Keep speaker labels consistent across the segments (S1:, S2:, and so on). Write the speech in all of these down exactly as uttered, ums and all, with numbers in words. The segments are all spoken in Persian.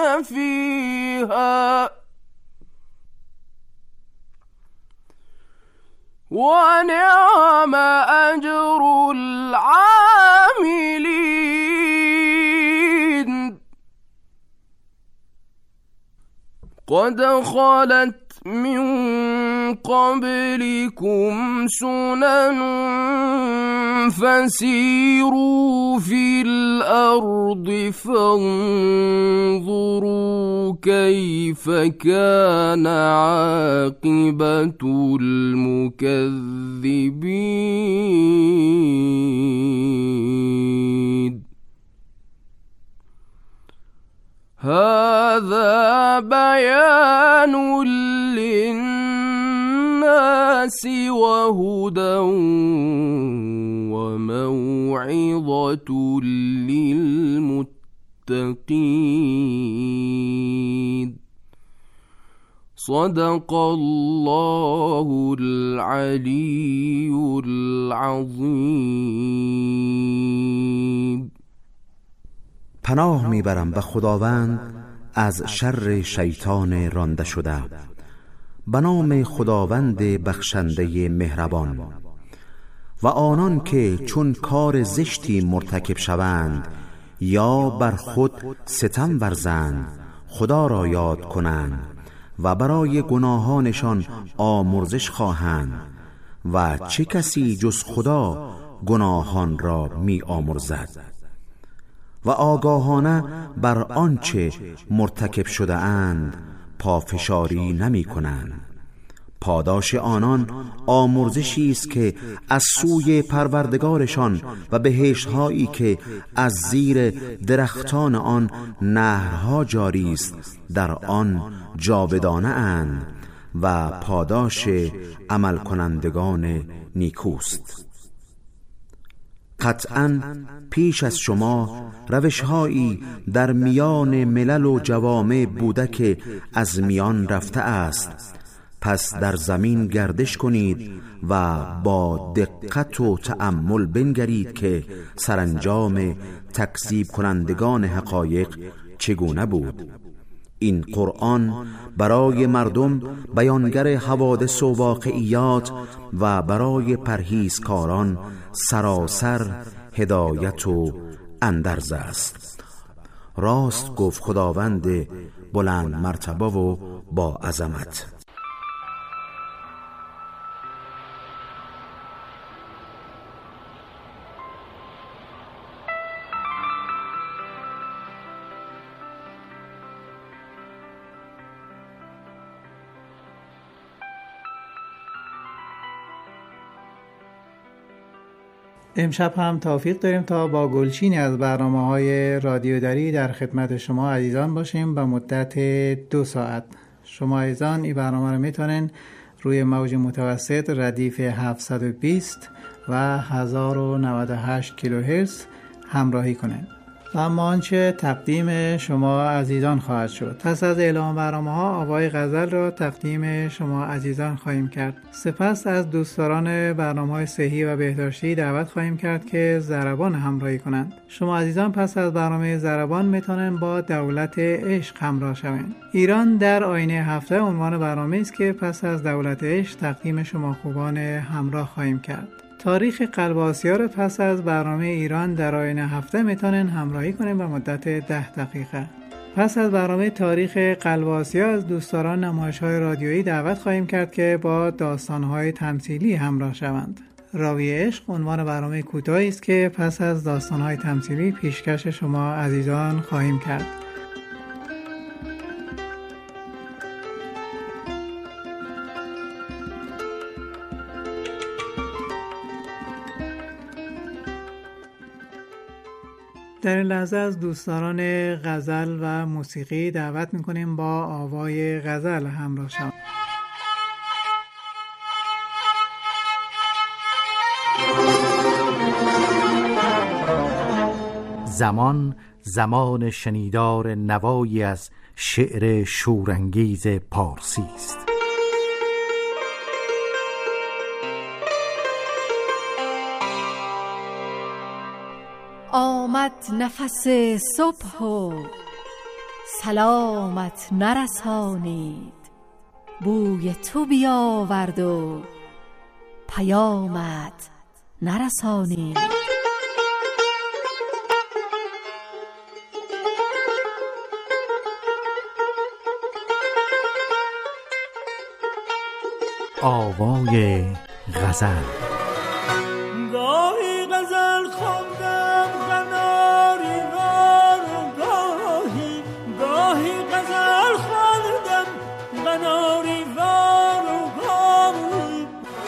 S1: فيها ونعم أجر العاملين. قد خلت من قبلكم سنن فسيروا في الأرض فانظروا كيف كان عاقبة المكذبين. هذا بيان للناس وهدى وموعظة للمتقين. صدق الله العلي العظيم.
S2: پناه میبرم به خداوند از شر شیطان رانده شده. به نام خداوند بخشنده مهربان. و آنان که چون کار زشتی مرتکب شوند یا بر خود ستم ورزند خدا را یاد کنند و برای گناهانشان آمرزش خواهند و چه کسی جز خدا گناهان را می آمرزد و آگاهانه بر آنچه مرتکب شده اند پافشاری نمی کنند. پاداش آنان آمرزشی است که از سوی پروردگارشان و بهشت‌هایی که از زیر درختان آن نهرها جاری است در آن جاودانه اند و پاداش عمل کنندگان نیکوست. قطعاً پیش از شما روش‌هایی در میان ملل و جوامع بوده که از میان رفته است. پس در زمین گردش کنید و با دقت و تأمل بنگرید که سرانجام تکذیب کنندگان حقایق چگونه بود. این قرآن برای مردم بیانگر حوادث و واقعیات و برای پرهیزکاران سراسر هدایت و اندرز است. راست گفت خداوند بلند مرتبه و با عظمت.
S3: امشب هم توفیق داریم تا با گلچینی از برنامه‌های رادیوداری در خدمت شما عزیزان باشیم به مدت دو ساعت. شما عزیزان این برنامه رو میتونین روی موج متوسط ردیف هفتصد و بیست و هزار و نود و هشت کیلوهرتز همراهی کنین. و اما آنچه تقدیم شما عزیزان خواهد شد. پس از اعلام برنامه‌ها آوای غزل را تقدیم شما عزیزان خواهیم کرد. سپس از دوستداران برنامه‌های صحی و بهداشتی دعوت خواهیم کرد که ضربان همراهی کنند. شما عزیزان پس از برنامه ضربان میتونن با دولت عشق همراه شوند. ایران در آینه هفته عنوان برنامه است که پس از دولت عشق تقدیم شما خوبان همراه خواهیم کرد. تاریخ قلب آسیا را پس از برنامه ایران در آینه هفته میتونن همراهی کنیم به مدت ده دقیقه. پس از برنامه تاریخ قلب آسیا از دوستداران نمایش‌های رادیویی دعوت خواهیم کرد که با داستان‌های تمثیلی همراه شوند. راوی عشق عنوان برنامه کوتاهی است که پس از داستان‌های تمثیلی پیشکش شما عزیزان خواهیم کرد. در این لحظه از دوستداران غزل و موسیقی دعوت میکنیم با آوای غزل همراه شوند.
S4: زمان زمان شنیدار نوایی از شعر شورانگیز پارسی است.
S5: آمد نفس صبح و سلامت نرسانید، بوی تو بیاورد و پیامت نرسانید.
S4: آوای غزل.
S6: گاهی غزل خواندم قناری وار و گاهی گاهی غزل خواندم قناری وار و گاهی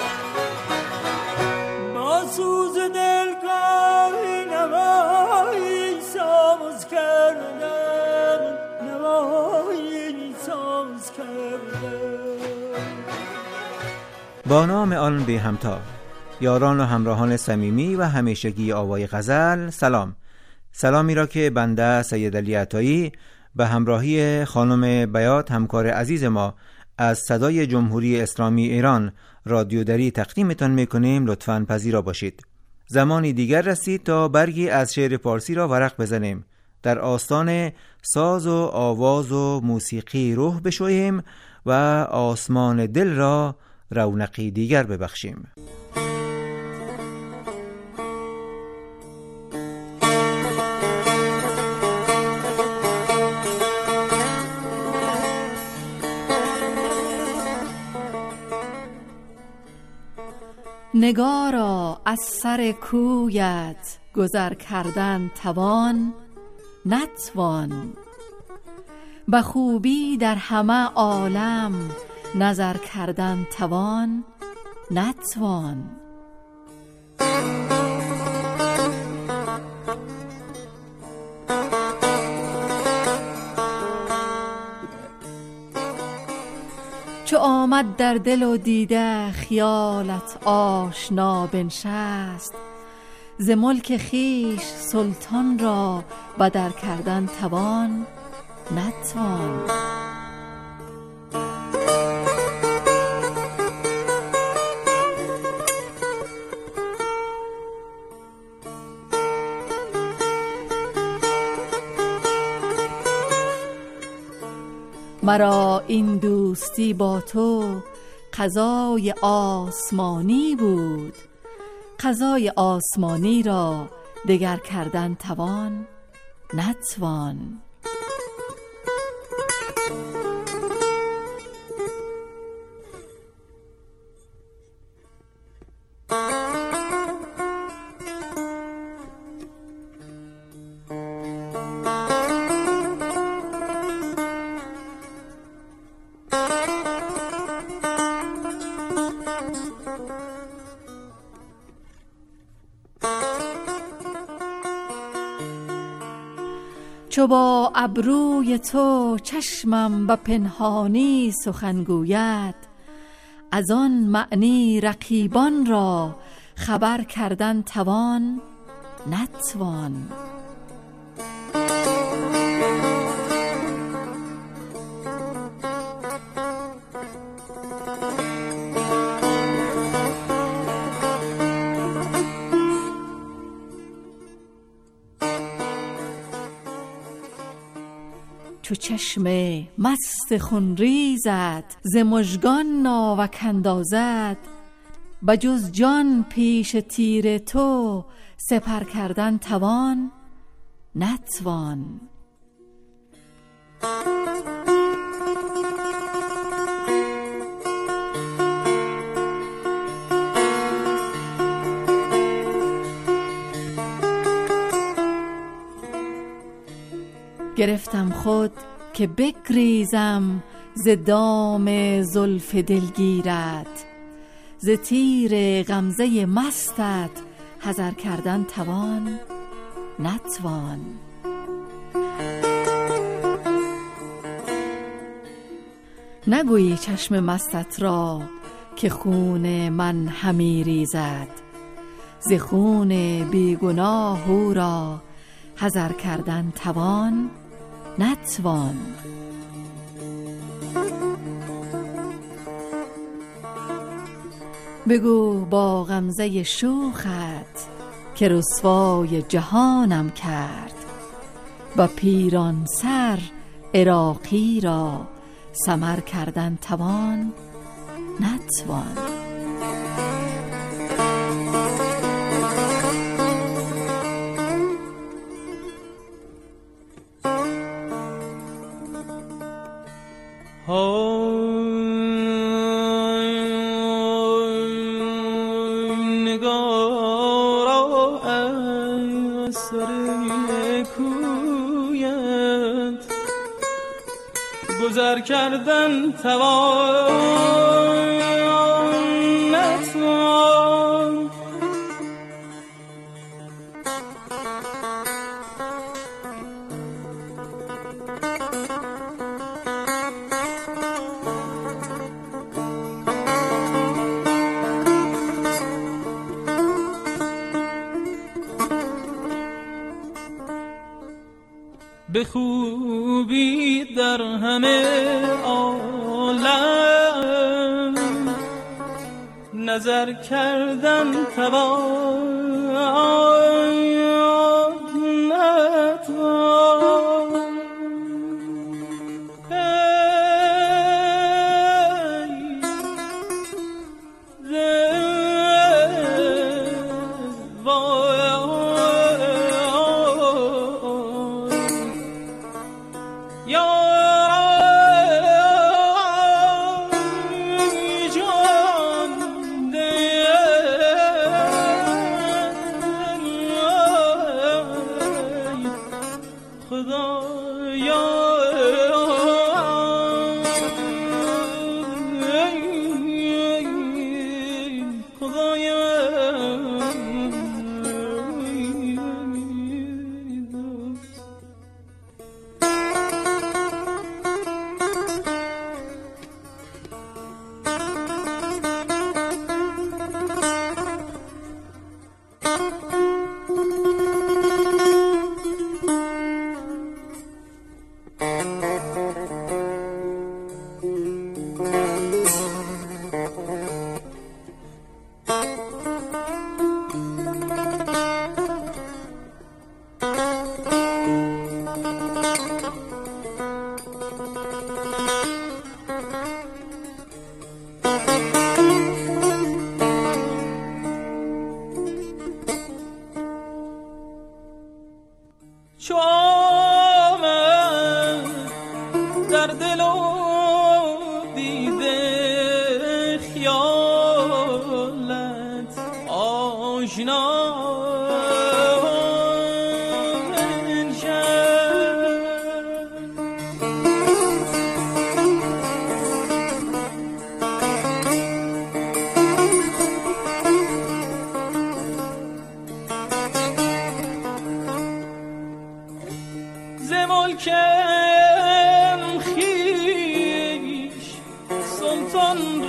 S6: با سوز دل گاهی نوایی ساز کردم نوایی ساز کردم.
S7: با نام آن بی همتا، یاران و همراهان صمیمی و همیشگی آوای غزل، سلام. سلامی را که بنده سید علی عطایی به همراهی خانم بیات همکار عزیز ما از صدای جمهوری اسلامی ایران رادیو دری تقدیمتان میکنیم. لطفاً پذیرا باشید. زمانی دیگر رسید تا برگی از شعر پارسی را ورق بزنیم، در آستان ساز و آواز و موسیقی روح بشوییم و آسمان دل را رونقی دیگر ببخشیم.
S5: نگارا از سر کویت گذر کردن توان نتوان، به خوبی در همه عالم نظر کردن توان نتوان. چو آمد در دل و دیده خیالت آشنا بنشست، ز ملک خیش سلطان را بدر کردن توان نتوان. مرا این دوستی با تو قضای آسمانی بود، قضای آسمانی را دگر کردن توان نتوان. چو با ابروی تو چشمم به پنهانی سخن گوید، از آن معنی رقیبان را خبر کردن توان نتوان. چو چشم مست خونریزت ز مژگان ناوک اندازد، بجز جان پیش تیر تو سپر کردن توان نتوان. گرفتم خود که بگریزم ز دام زلف دلگیرت، ز تیر غمزه مستت حذر کردن توان نتوان. نگویی چشم مستت را که خون من همی ریزد، ز خون بیگناه او را حذر کردن توان نتوان. بگو با غمزه شوخت که رسوای جهانم کرد، با پیران سر عراقی را سمر کردن توان نتوان.
S6: نگارا از سر کویت گذر کردن توان نتوان. به خوبی در همه عالم نظر کردن توان نتوان. چو آمد در دل و دیده خیالت آشنا ملکم خیش سلطان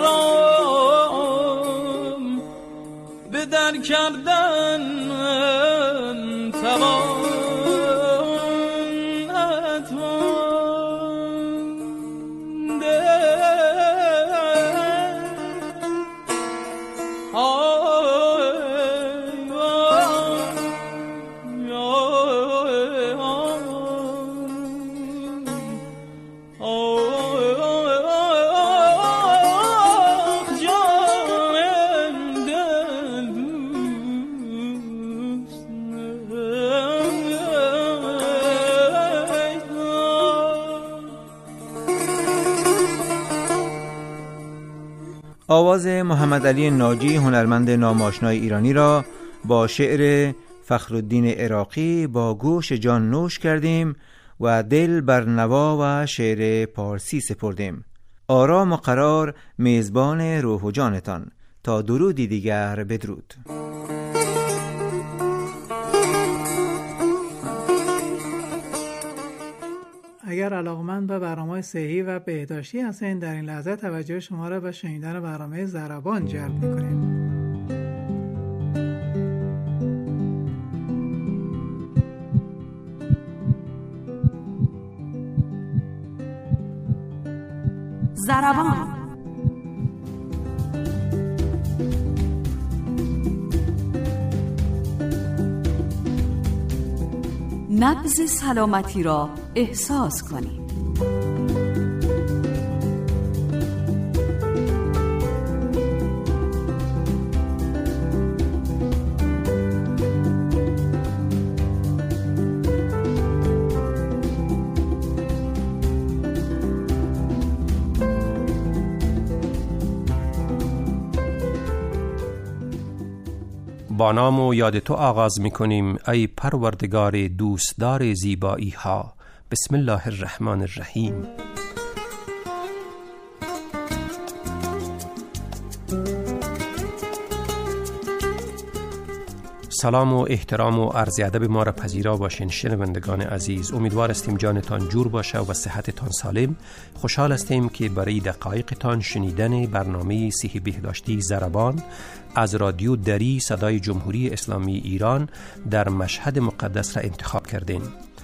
S6: را به در کردن توان نتوان.
S7: آواز محمد علی ناجی هنرمند ناماشنای ایرانی را با شعر فخرالدین عراقی با گوش جان نوش کردیم و دل بر نوا و شعر پارسی سپردیم. آرام و قرار میزبان روح و جانتان. تا درودی دیگر بدرود.
S3: اگر علاقمند به برنامه صحی و بهداشتی هستین، در این لحظه توجه شما را به شنیدن برنامه ضربان جلب می‌کنیم.
S5: ضربان نبض سلامتی را احساس کنید.
S8: با نام و یاد تو آغاز می کنیم ای پروردگار دوستدار زیبایی ها. بسم الله الرحمن الرحیم. سلام و احترام و عرض ادب ما را پذیرا باشین شنوندگان عزیز. امیدوار استیم جانتان جور باشه و صحتتان سالم. خوشحال استیم که برای دقایقتان شنیدن برنامه صحی بهداشتی ضربان از رادیو دری صدای جمهوری اسلامی ایران در مشهد مقدس را انتخاب کردین.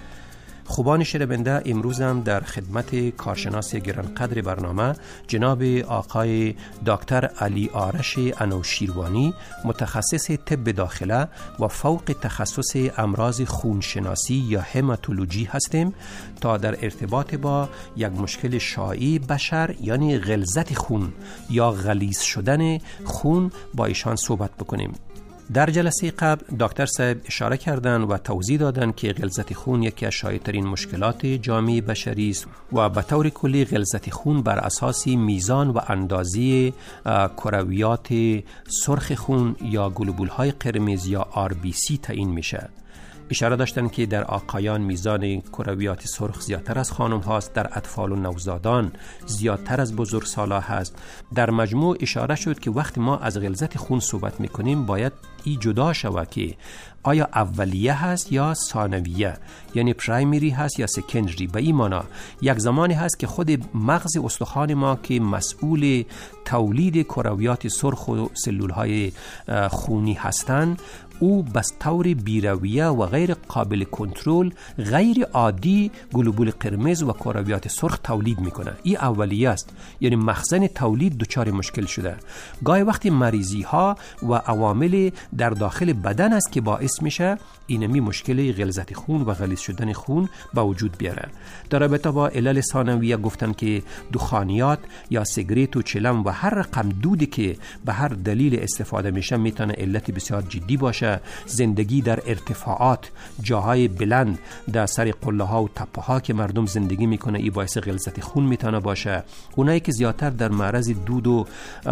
S8: خوبان شنونده، امروز هم در خدمت کارشناس گرانقدر برنامه جناب آقای دکتر علی آرش انوشیروانی، متخصص طب داخله و فوق تخصص امراض خونشناسی یا هماتولوژی هستیم تا در ارتباط با یک مشکل شایع بشر یعنی غلظت خون یا غلیظ شدن خون با ایشان صحبت بکنیم. در جلسه قبل دکتر صاحب اشاره کردند و توضیح دادند که غلظت خون یکی از شایع‌ترین مشکلات جامعه بشری است و به طور کلی غلظت خون بر اساس میزان و اندازه کرویات سرخ خون یا گلوبول‌های قرمز یا آر بی سی تعیین میشه. اشاره داشتن که در آقایان میزان کرویات سرخ زیادتر از خانم هاست، در اطفال و نوزادان زیادتر از بزرگسالان هست. در مجموع اشاره شد که وقتی ما از غلظت خون صحبت میکنیم باید ای جدا شود که آیا اولیه هست یا ثانویه، یعنی پرایمری هست یا سکندری. به این معنا یک زمانی هست که خود مغز استخوان ما که مسئول تولید کرویات سرخ و سلول های خونی هستند، او بس طور بیرویه و غیر قابل کنترل غیر عادی گلوبول قرمز و کرویات سرخ تولید میکنه. این اولیه است، یعنی مخزن تولید دچار مشکل شده. گاهی وقتی مریضی ها و عوامل در داخل بدن است که باعث میشه اینمی مشکل غلظت خون و غلیظ شدن خون به وجود بیاره. در رابطه با علل ثانویه گفتن که دخانیات یا سیگریت و چلم و هر رقم دودی که به هر دلیل استفاده میشه میتونه علت بسیار جدی باشه. زندگی در ارتفاعات، جاهای بلند، در سر قله ها و تپه ها که مردم زندگی میکنه، این باعث غلظت خون میتونه باشه. اونایی که زیادتر در معرض دود و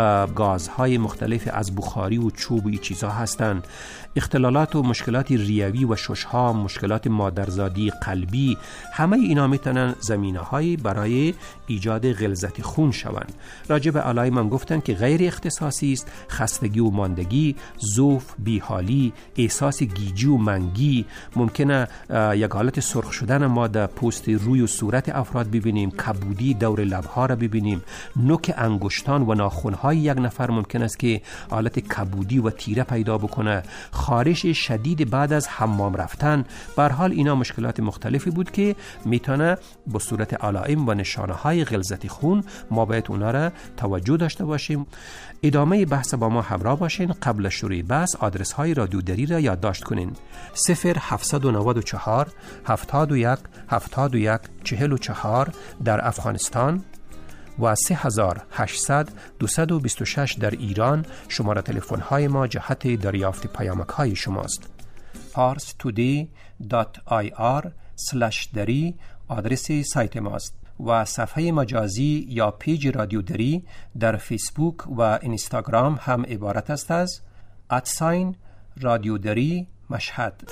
S8: گازهای مختلف از بخاری و چوب و این چیزها هستن. اختلالات و مشکلات ریوی و ششها، مشکلات مادرزادی، قلبی، همه اینا میتونن زمینه‌هایی برای ایجاد غلظت خون شوند. راجع به علائم هم گفتن که غیر اختصاصی است. خستگی و ماندگی، ضعف، بیحالی، احساس گیجی و منگی، ممکنه یک حالت سرخ شدن ما در پوست روی و صورت افراد ببینیم، کبودی دور لبها را ببینیم، نوک انگشتان و ناخن‌های یک نفر ممکن است که حالت کبودی و تیره پیدا بکنه، خارش شدید بعد از حمام رفتن. به هر حال اینا مشکلات مختلفی بود که میتونه به صورت علائم و نشانه‌های غلظت خون ما باید اونا را توجه داشته باشیم. ادامه بحث با ما همراه باشین. قبل شروع بحث آدرس های رادیو دری را یادداشت کنین: صفر هفتصد و نود و چهار هفتاد و یک هفتاد و یک چهل و چهار در افغانستان و سه هزار و هشتصد دویست و بیست و شش در ایران. شماره تلفن های ما جهت دریافت پیامک های شماست. پارس تودی دات آی آر سلش دری آدرس سایت ماست و صفحه مجازی یا پیج رادیو دری در فیسبوک و اینستاگرام هم عبارت است از ادساین رادیو دری مشهد.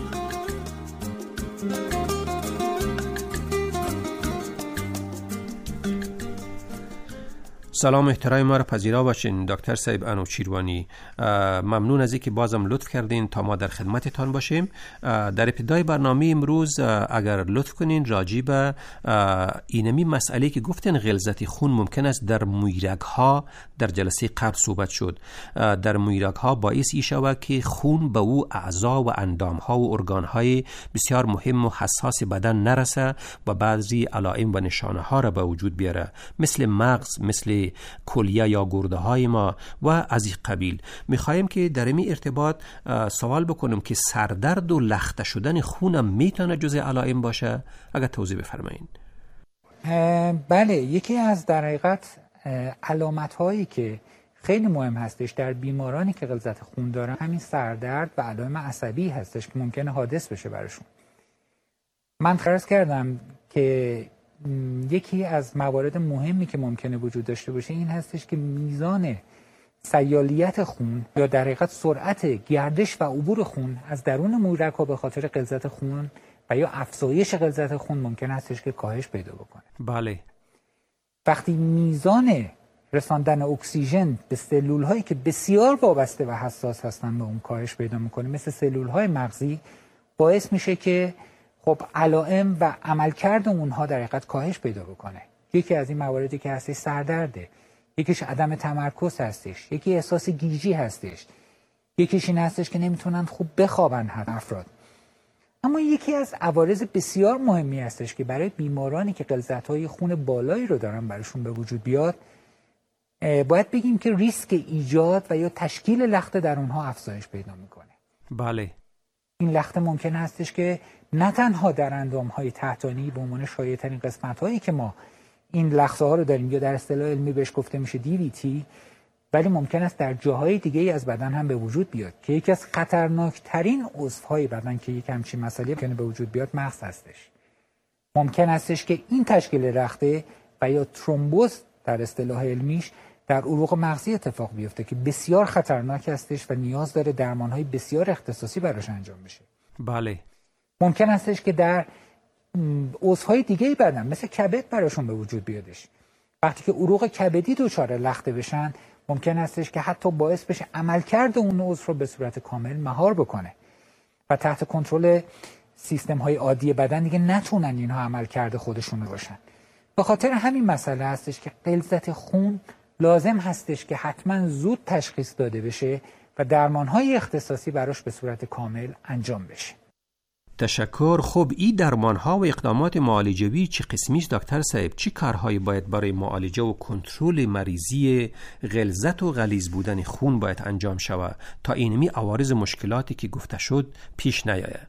S8: سلام احترام ما را پذیرا باشین دکتر صاحب انوشیروانی. ممنون از اینکه بازم لطف کردین تا ما در خدمتتان باشیم. در ابتدای برنامه امروز اگر لطف کنین راجع به اینمی مسئله که گفتن غلظت خون ممکن است در مویرگ ها، در جلسه قبل صحبت شد، در مویرگ ها باعث ای شود که خون به او اعضا و اندام ها و ارگان های بسیار مهم و حساس بدن نرسه و بعضی علائم و نشانه ها را به وجود بیاره، مثل مغز، مثل کلیه یا گرده های ما و از این قبیل. میخوایم که در این ارتباط سوال بکنم که سردرد و لخته شدن خونم میتونه جزء علائم باشه؟ اگر توضیح بفرمایید.
S9: بله، یکی از در حقیقت علامت هایی که خیلی مهم هستش در بیمارانی که غلظت خون دارن همین سردرد و علائم عصبی هستش که ممکنه حادث بشه براشون. من فرض کردم که یکی از موارد مهمی که ممکنه وجود داشته باشه این هستش که میزان سیالیت خون یا در حقیقت سرعت گردش و عبور خون از درون مویرگ‌ها به خاطر غلظت خون و یا افزایش غلظت خون ممکن هستش که کاهش پیدا بکنه.
S8: بله.
S9: وقتی میزان رساندن اکسیژن به سلول هایی که بسیار وابسته و حساس هستن به اون کاهش پیدا میکنه، مثل سلول های مغزی، باعث میشه که خب علائم و عملکرد اونها در حقیقت کاهش پیدا بکنه. یکی از این مواردی که هستش سردرده، یکیش عدم تمرکز هستش، یکی احساس گیجی هستش، یکیش این هستش که نمیتونن خوب بخوابن هر افراد. اما یکی از عوارض بسیار مهمی هستش که برای بیمارانی که غلظت‌های خون بالایی رو دارن براشون به وجود بیاد، باید بگیم که ریسک ایجاد و یا تشکیل لخته در اونها افزایش پیدا میکنه.
S8: بله.
S9: این لخته ممکن هستش که نه تنها در اندام‌های تحتانی به عنوان شایع‌ترین قسمت‌هایی که ما این لخته ها رو داریم یا در اصطلاح علمی بهش گفته میشه دی وی تی، ولی ممکن است در جاهای دیگه ای از بدن هم به وجود بیاد که یکی از خطرناکترین عضوهای بدن که یک همچین مسئله ممکنه به وجود بیاد مغز هستش. ممکن هستش که این تشکیل لخته و یا ترومبوز در اصطلاح علمیش در عروق مغزی اتفاق بیفته که بسیار خطرناک هستش و نیاز داره درمانهای بسیار اختصاصی براش انجام بشه.
S8: بله.
S9: ممکن هستش که در عضوهای دیگه بدن مثل کبد براشون به وجود بیادش. وقتی که عروق کبدی دچار لخته بشن، ممکن هستش که حتی باعث بشه عملکرد اون عضو رو به صورت کامل مهار بکنه و تحت کنترل سیستم های عادی بدن دیگه نتونن اینها عملکرد خودشون باشن. به خاطر همین مسئله هستش که غلظت خون لازم هستش که حتما زود تشخیص داده بشه و درمانهای اختصاصی براش به صورت کامل انجام بشه.
S8: تشکر. خب این درمانها و اقدامات معالجوی چه قسمی است دکتر صاحب؟ چی کارهایی باید برای معالجه و کنترل مریضی غلظت و غلیظ بودن خون باید انجام شود تا اینمی عوارض مشکلاتی که گفته شد پیش نیاید؟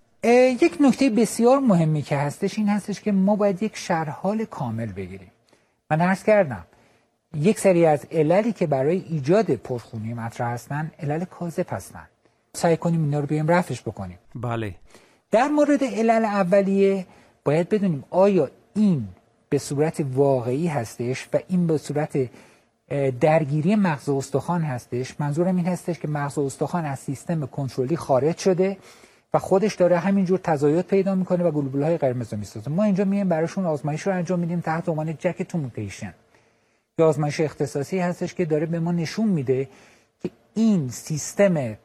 S9: یک نکته بسیار مهمی که هستش این هستش که ما باید یک شرحال کامل بگیریم. من عرض کردم یک سری از عللی که برای ایجاد پرخونی مطرح هستن علل کاذب هستن. سعی کنیم اینا رو بیایم رفعش بکنیم.
S8: بله.
S9: در مورد علل اولیه باید بدونیم آیا این به صورت واقعی هستش و این به صورت درگیری مغز و استخوان هستش. منظورم این هستش که مغز و استخوان از سیستم کنترلی خارج شده و خودش داره همینجور تزاید پیدا میکنه و گلبولهای قرمز رو میسازه. ما اینجا میایم براشون آزمایش رو انجام میدیم تحت عنوان جک تو موتیشن. یه آزمایش اختصاصی هستش که داره به ما نشون میده که این سیستم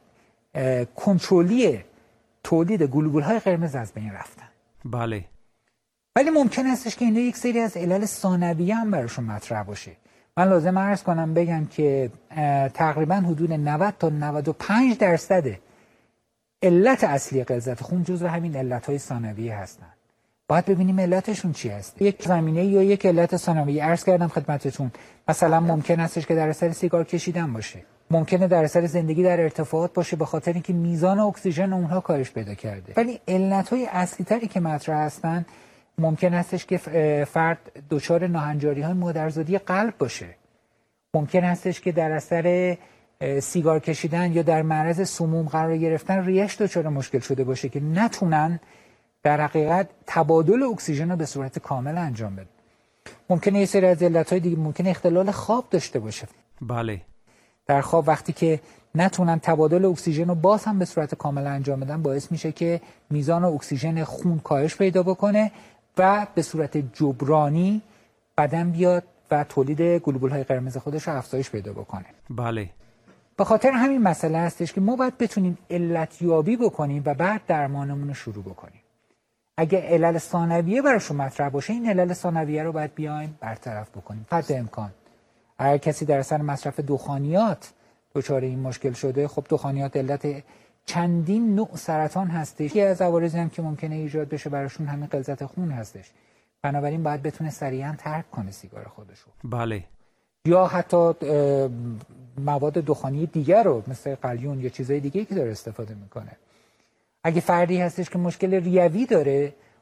S9: کنترلی تولید گلبولهای قرمز از بین رفتن.
S8: بله.
S9: ولی ممکن هستش که اینجا یک سری از علل ثانویه هم براشون مطرح باشه. من لازم عرض کنم بگم که تقریبا حدود نود تا نود و پنج درصد علت اصلی غلظت خون جزو همین علت‌های ثانویه هستن. باید ببینیم علتشون چی هست. یک زمینه یا یک علت ثانویه عرض کردم خدمتتون، مثلا ممکن هستش که در اثر سیگار کشیدن باشه، ممکنه در اثر زندگی در ارتفاعات باشه به خاطر اینکه میزان اکسیژن اونها کاهش پیدا کرده. ولی علت‌های اصلی تری که مطرح هستن ممکن هستش که فرد دچار ناهنجاری‌های مادرزادی قلب باشه، ممکن هستش که در اثر سیگار کشیدن یا در معرض سموم قرار گرفتن ریش دچار مشکل شده باشه که نتونن در حقیقت تبادل اکسیژن رو به صورت کامل انجام بدن. ممکنه یه سری از علت‌های دیگه، ممکنه اختلال خواب داشته باشه.
S8: بله.
S9: در خواب وقتی که نتونن تبادل اکسیژن رو باز هم به صورت کامل انجام بدن باعث میشه که میزان اکسیژن خون کاهش پیدا بکنه و به صورت جبرانی بدن بیاد و تولید گلبولهای قرمز خودش رو افزایش پیدا بکنه.
S8: بله.
S9: به خاطر همین مسئله هستش که ما باید بتونیم علت یابی بکنیم و بعد درمانمون رو شروع بکنیم. اگه علل ثانویه براشون مطرح باشه این علل ثانویه رو باید بیایم برطرف بکنیم. حد امکان اگر کسی در اثر مصرف دخانیات دچار این مشکل شده، خب دخانیات علت چندین نوع سرطان هستش. یکی از عوارضی هم که ممکنه ایجاد بشه براشون همین غلظت خون هستش. بنابراین باید بتونه سریعا ترک کنه سیگار خودش رو.
S8: بله.
S9: یا حتی مواد دخانی دیگر رو مثل قلیون یا چیزای دیگه که داره استفاده میکنه. اگه فردی هستش که مشکل ریوی داره،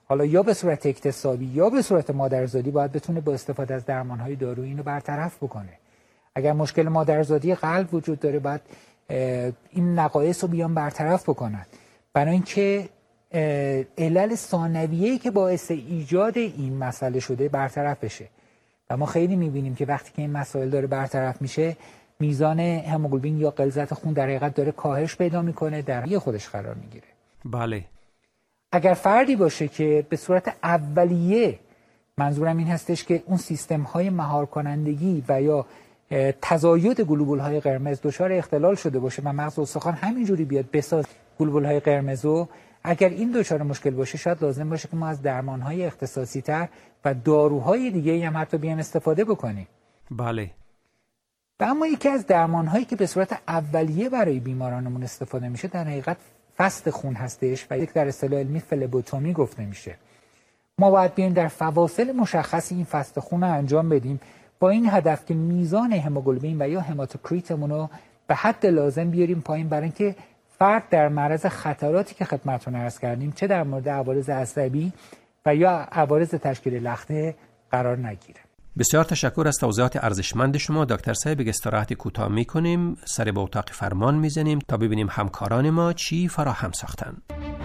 S9: حالا یا به صورت اکتسابی یا به صورت مادرزادی باید بتونه با استفاده از درمانهای دارویی اینو برطرف بکنه. اگر مشکل مادرزادی قلب وجود داره باید این نقایص رو بیان برطرف بکنن، برای اینکه علل ثانویه‌ای که باعث ایجاد این مسئله شده برطرف بشه. و ما خیلی میبینیم که وقتی که این مسائل داره برطرف میشه، میزان هموگلوبین یا غلظت خون در حقیقت داره کاهش پیدا میکنه، در یه خودش قرار میگیره.
S8: بله.
S9: اگر فردی باشه که به صورت اولیه، منظورم این هستش که اون سیستم های مهار کنندگی و یا تزاید گلوبول های قرمز دچار اختلال شده باشه و مغز استخوان همینجوری بیاد بساز گلوبول های قرمزو، اگر این دچار مشکل باشه شاید لازم باشه که ما از درمان های اختصاصی تر و داروهای دیگه هم حتی بیایم استفاده بکنیم.
S8: بله.
S9: و اما یکی از درمان هایی که به صورت اولیه برای بیمارانمون استفاده میشه در حقیقت فست خون هستش و یک در اصطلاح علمی فلبوتومی گفته میشه. ما باید بیایم در فواصل مشخصی این فست خون رو انجام بدیم با این هدف که میزان هموگلوبین و یا هماتوکریتمون رو به حد لازم بیاریم پایین، برای اینکه فرد در معرض خطراتی که خدمتتون عرض کردیم چه در مورد عوارض عصبی و یا عوارض تشکیل لخته قرار نگیره.
S8: بسیار تشکر از توضیحات ارزشمند شما دکتر صاحب. یک استراحت کوتاه می‌کنیم، سر به اتاق فرمان می‌زنیم تا ببینیم همکاران ما چی فراهم ساختن.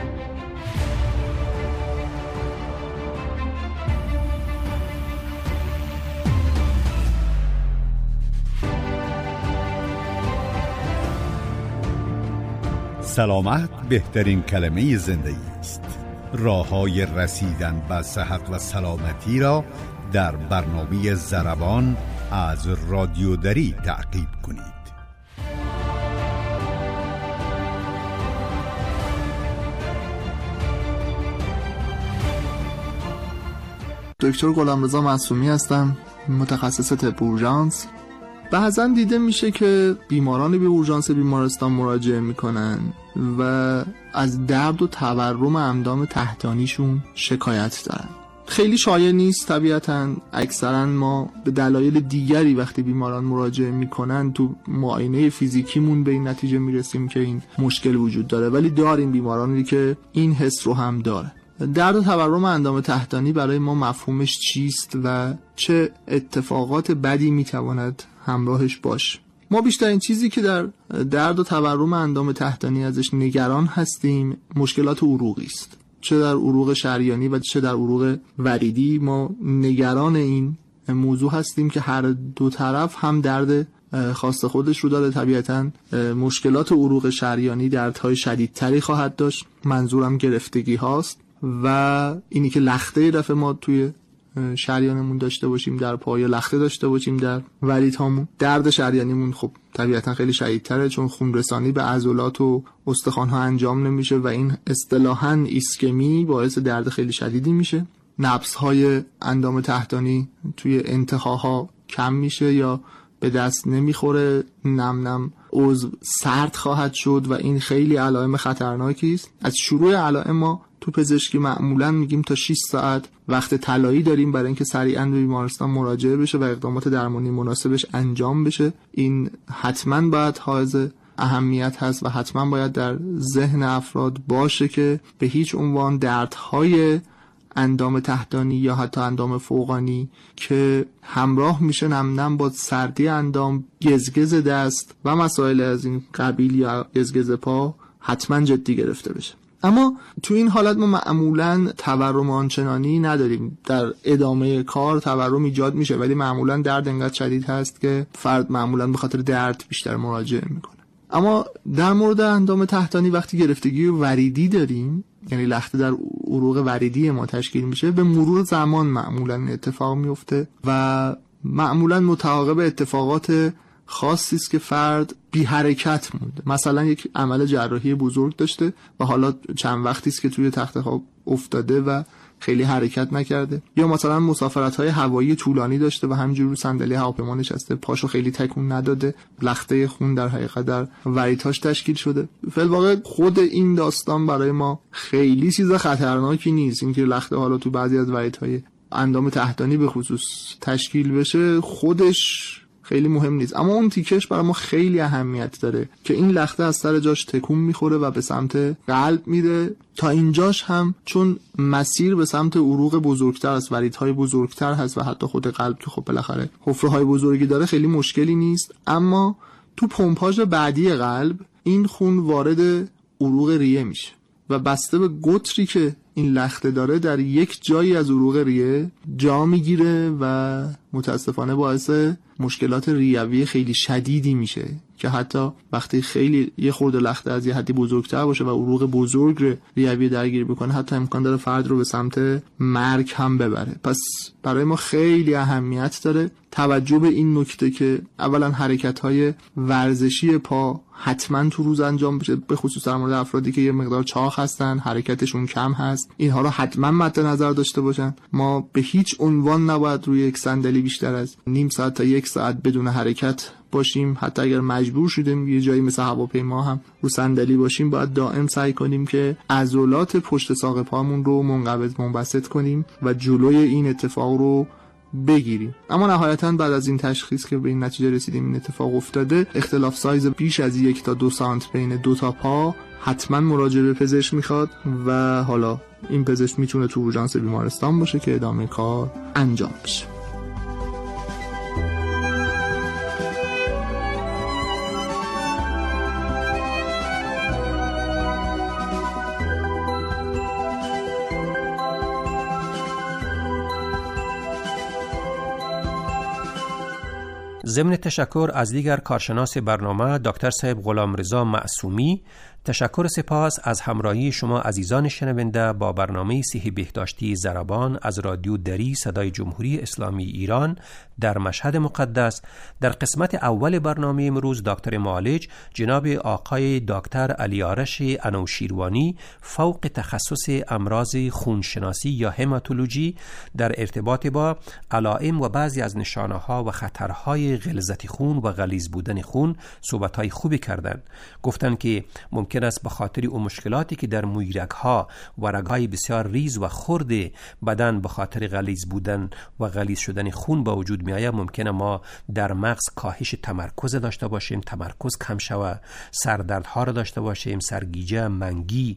S10: سلامت بهترین کلمه زندگی است. راه‌های رسیدن به صحت و سلامتی را در برنامه ضربان از رادیو دری تعقیب کنید.
S11: دکتر غلامرضا معصومی هستم، متخصص طب اورژانس. بعضا دیده میشه که بیمارانی به اورژانس بیمارستان مراجعه میکنن و از درد و تورم اندام تحتانیشون شکایت دارن. خیلی شایع نیست طبیعتاً، اکثرا ما به دلایل دیگری وقتی بیماران مراجعه میکنن تو معاینه فیزیکیمون به این نتیجه میرسیم که این مشکل وجود داره، ولی داریم بیمارانی که این حس رو هم داره. درد و تورم اندام تحتانی برای ما مفهومش چیست و چه اتفاقات بدی میتواند همراهش باشه؟ ما بیشترین چیزی که در درد و تورم اندام تحتانی ازش نگران هستیم مشکلات عروقی است، چه در عروق شریانی و چه در عروق وریدی. ما نگران این موضوع هستیم که هر دو طرف هم درد خاص خودش رو داره. طبیعتاً مشکلات عروق شریانی دردهای شدیدتری خواهد داشت، منظورم گرفتگی هاست و اینی که لخته دفعه ما توی شریانمون داشته باشیم، در پای لخته داشته باشیم، در ورید هامون. درد شریانیمون خب طبیعتا خیلی شدیدتره چون خون رسانی به عضلات و استخوان ها انجام نمیشه و این اصطلاحاً ایسکمی باعث درد خیلی شدیدی میشه. نبض های اندام تحتانی توی انتهاها کم میشه یا به دست نمیخوره، نم نم عضو سرد خواهد شد و این خیلی علائم خطرناکی است. از شروع علائم ما تو پزشکی معمولا میگیم تا شش ساعت وقت طلایی داریم برای اینکه سریعاً به بیمارستان مراجعه بشه و اقدامات درمانی مناسبش انجام بشه. این حتما باید حائز اهمیت هست و حتما باید در ذهن افراد باشه که به هیچ عنوان دردهای اندام تحتانی یا حتی اندام فوقانی که همراه میشه نم نم با سردی اندام، گزگز دست و مسائل از این قبیل یا گزگز پا حتما جدی گرفته بشه. اما تو این حالت ما معمولاً تورم آنچنانی نداریم، در ادامه کار تورم ایجاد میشه ولی معمولاً درد انقدر شدید هست که فرد معمولاً به خاطر درد بیشتر مراجعه میکنه. اما در مورد اندام تحتانی وقتی گرفتگی وریدی داریم، یعنی لخته در عروق وریدی ما تشکیل میشه، به مرور زمان معمولاً اتفاق میفته و معمولاً متعاقب اتفاقات خاصی است که فرد بی حرکت مونده. مثلا یک عمل جراحی بزرگ داشته و حالا چند وقتی است که توی تخت خواب افتاده و خیلی حرکت نکرده، یا مثلا مسافرت‌های هوایی طولانی داشته و همینجوری رو صندلی هواپیما نشسته، پاشو خیلی تکون نداده، لخته خون در حقیقت در وریدهاش تشکیل شده. فی‌الواقع خود این داستان برای ما خیلی چیز خطرناکی نیست. اینکه لخته حالا تو بعضی از وریدهای اندام تحتانی به خصوص تشکیل بشه خودش خیلی مهم نیست، اما اون تیکش برای ما خیلی اهمیت داره که این لخته از سر جاش تکون میخوره و به سمت قلب میره. تا اینجاش هم چون مسیر به سمت عروق بزرگتر است، وریدهای بزرگتر هست و حتی خود قلب که خب بالاخره حفره‌های بزرگی داره، خیلی مشکلی نیست. اما تو پمپاژ بعدی قلب این خون وارد عروق ریه میشه و بسته به قطری که این لخته داره در یک جایی از عروق ریه جا میگیره و متاسفانه باعث مشکلات ریوی خیلی شدیدی میشه که حتی وقتی خیلی یه خورده لخته از یه حدی بزرگتر باشه و عروق بزرگ ریوی درگیر بکنه، حتی امکان داره فرد رو به سمت مرگ هم ببره. پس برای ما خیلی اهمیت داره توجه به این نکته که اولا حرکت‌های ورزشی پا حتما تو روز انجام بشه، به خصوص در مورد افرادی که یه مقدار چاق هستن، حرکتشون کم هست، اینها رو حتما مد نظر داشته باشن. ما به هیچ عنوان نباید روی یک صندلی بیشتر از نیم ساعت تا یک ساعت بدون حرکت باشیم. حتی اگر مجبور شدیم یه جایی مثل هواپیما هم رو صندلی باشیم، باید دائم سعی کنیم که عضلات پشت ساق پامون رو منقبض منبسط کنیم و جلوی این اتفاق رو بگیریم. اما نهایتاً بعد از این تشخیص که به این نتیجه رسیدیم این اتفاق افتاده، اختلاف سایز بیش از یک تا دو سانت بین دو تا پا حتما مراجعه به پزشک میخواد و حالا این پزشک میتونه تو اورژانس بیمارستان باشه که ادامه کار انجام بشه.
S8: ضمن تشکر از دیگر کارشناس برنامه دکتر صاحب غلامرضا معصومی، تشکر سپاس از همراهی شما عزیزان شنونده با برنامه صحی بهداشتی ضربان از رادیو دری صدای جمهوری اسلامی ایران در مشهد مقدس. در قسمت اول برنامه امروز دکتر معالج جناب آقای دکتر علیارش انوشیروانی فوق تخصص امراض خونشناسی یا هماتولوژی در ارتباط با علائم و بعضی از نشانه‌ها و خطرهای غلظت خون و غلیظ بودن خون صحبت‌های خوبی کردند. گفتند که ممکن است به خاطر اون مشکلاتی که در مویرگ‌ها و رگ‌های بسیار ریز و خرد بدن به خاطر غلیظ بودن و غلیظ شدن خون با وجود می‌آید، ممکنه ما در مغز کاهش تمرکز داشته باشیم، تمرکز کم شود، سردردها را داشته باشیم، سرگیجه، منگی،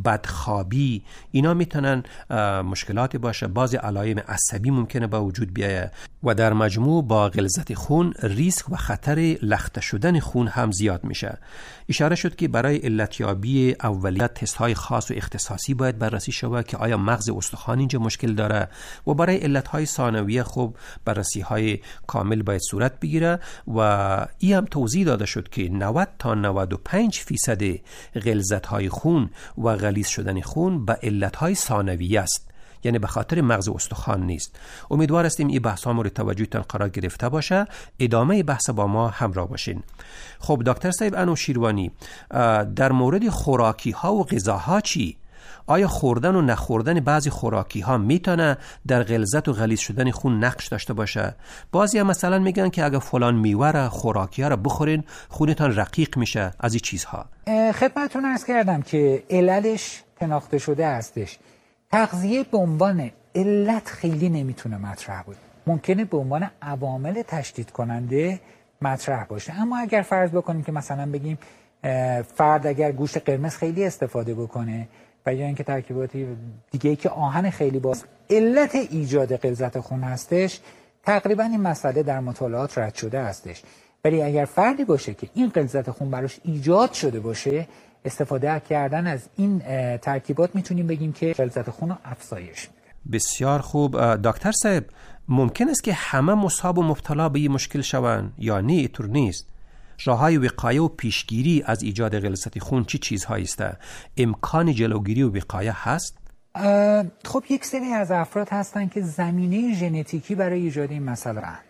S8: بدخوابی، اینا میتونن مشکلاتی باشه. بعضی علائم عصبی ممکنه با وجود بیاید و در مجموع با غلظت خون ریسک و خطر لخته شدن خون هم زیاد میشه. اشاره شد که برای علتیابی اولیه تست های خاص و اختصاصی باید بررسی شود که آیا مغز استخوان اینجا مشکل داره و برای علت های ثانویه خوب بررسی های کامل باید صورت بگیره و این هم توضیح داده شد که نود تا نود و پنج فیصد غلظت های خون و غلیظ شدن خون به علت های ثانویه است، یعنی به خاطر مغز استخوان نیست. امیدوار هستیم این بحث ها مورد توجهتان قرار گرفته باشه. ادامه بحث با ما همراه باشین. خب دکتر صاحب انوشیروانی، در مورد خوراکی ها و غذاها چی؟ آیا خوردن و نخوردن بعضی خوراکی ها میتونه در غلظت و غلیظ شدن خون نقش داشته باشه؟ بعضی هم مثلا میگن که اگه فلان میوه خوراکی ها رو بخورین خونتان رقیق میشه. از این چیزها
S9: خدمتتون عرض کردم که عللش شناخته شده هستش. تغذیه به عنوان علت خیلی نمیتونه مطرح بود، ممکنه به عنوان عوامل تشدید کننده مطرح باشه. اما اگر فرض بکنیم که مثلا بگیم فرد اگر گوشت قرمز خیلی استفاده بکنه و یا اینکه ترکیباتی دیگه که آهن خیلی باز علت ایجاد غلظت خون هستش، تقریبا این مسئله در مطالعات رد شده هستش. ولی اگر فردی باشه که این غلظت خون براش ایجاد شده باشه، استفاده کردن از این ترکیبات میتونیم بگیم که غلظت خون رو افزایش میده.
S8: بسیار خوب. دکتر صاحب، ممکن است که همه مصاب و مبتلا به این مشکل شوند یا نه؟ اینطور نیست. راههای وقایه و پیشگیری از ایجاد غلظت خون چی چیزهایی است؟ امکان جلوگیری و وقایه هست؟
S9: خب یک سری از افراد هستن که زمینه ژنتیکی برای ایجاد این مسئله هست.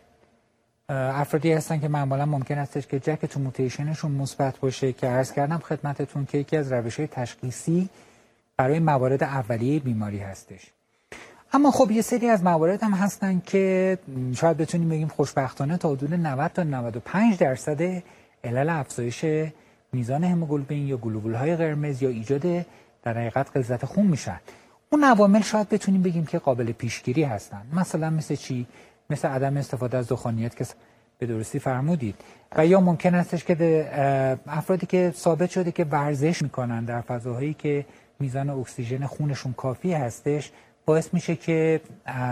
S9: افرادی هستن که معمولا ممکن است که جک تو موتیشنشون مثبت باشه که عرض کردم خدمتتون که یکی از روش‌های تشخیصی برای موارد اولیه بیماری هستش. اما خب یه سری از موارد هم هستن که شاید بتونیم بگیم خوشبختانه تا حدود نود تا نود و پنج درصد علل افزایش میزان هموگلوبین یا گلوبول‌های قرمز یا ایجاد در حقیقت غلظت خون میشن. اون عوامل شاید بتونیم بگیم که قابل پیشگیری هستن. مثلا مثل چی؟ مثل عدم استفاده از دخانیات که به درستی فرمودید. و یا ممکن استش که افرادی که ثابت شده که ورزش میکنن در فضاهایی که میزان اکسیژن خونشون کافی هستش، باعث میشه که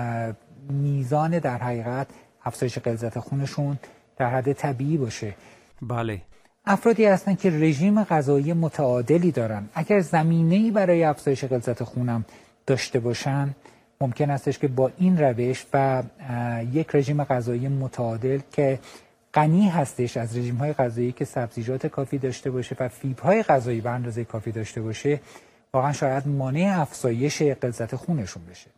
S9: میزان در حقیقت افزایش غلظت خونشون در حد طبیعی باشه.
S8: بله.
S9: افرادی هستن که رژیم غذایی متعادلی دارن، اگر زمینه‌ای برای افزایش غلظت خونم داشته باشن، ممکن استش که با این روش و یک رژیم غذایی متعادل که غنی هستش از رژیم‌های غذایی که سبزیجات کافی داشته باشه و فیبرهای غذایی به اندازه کافی داشته باشه، واقعا شاید مانع افزایش غلظت خونشون بشه.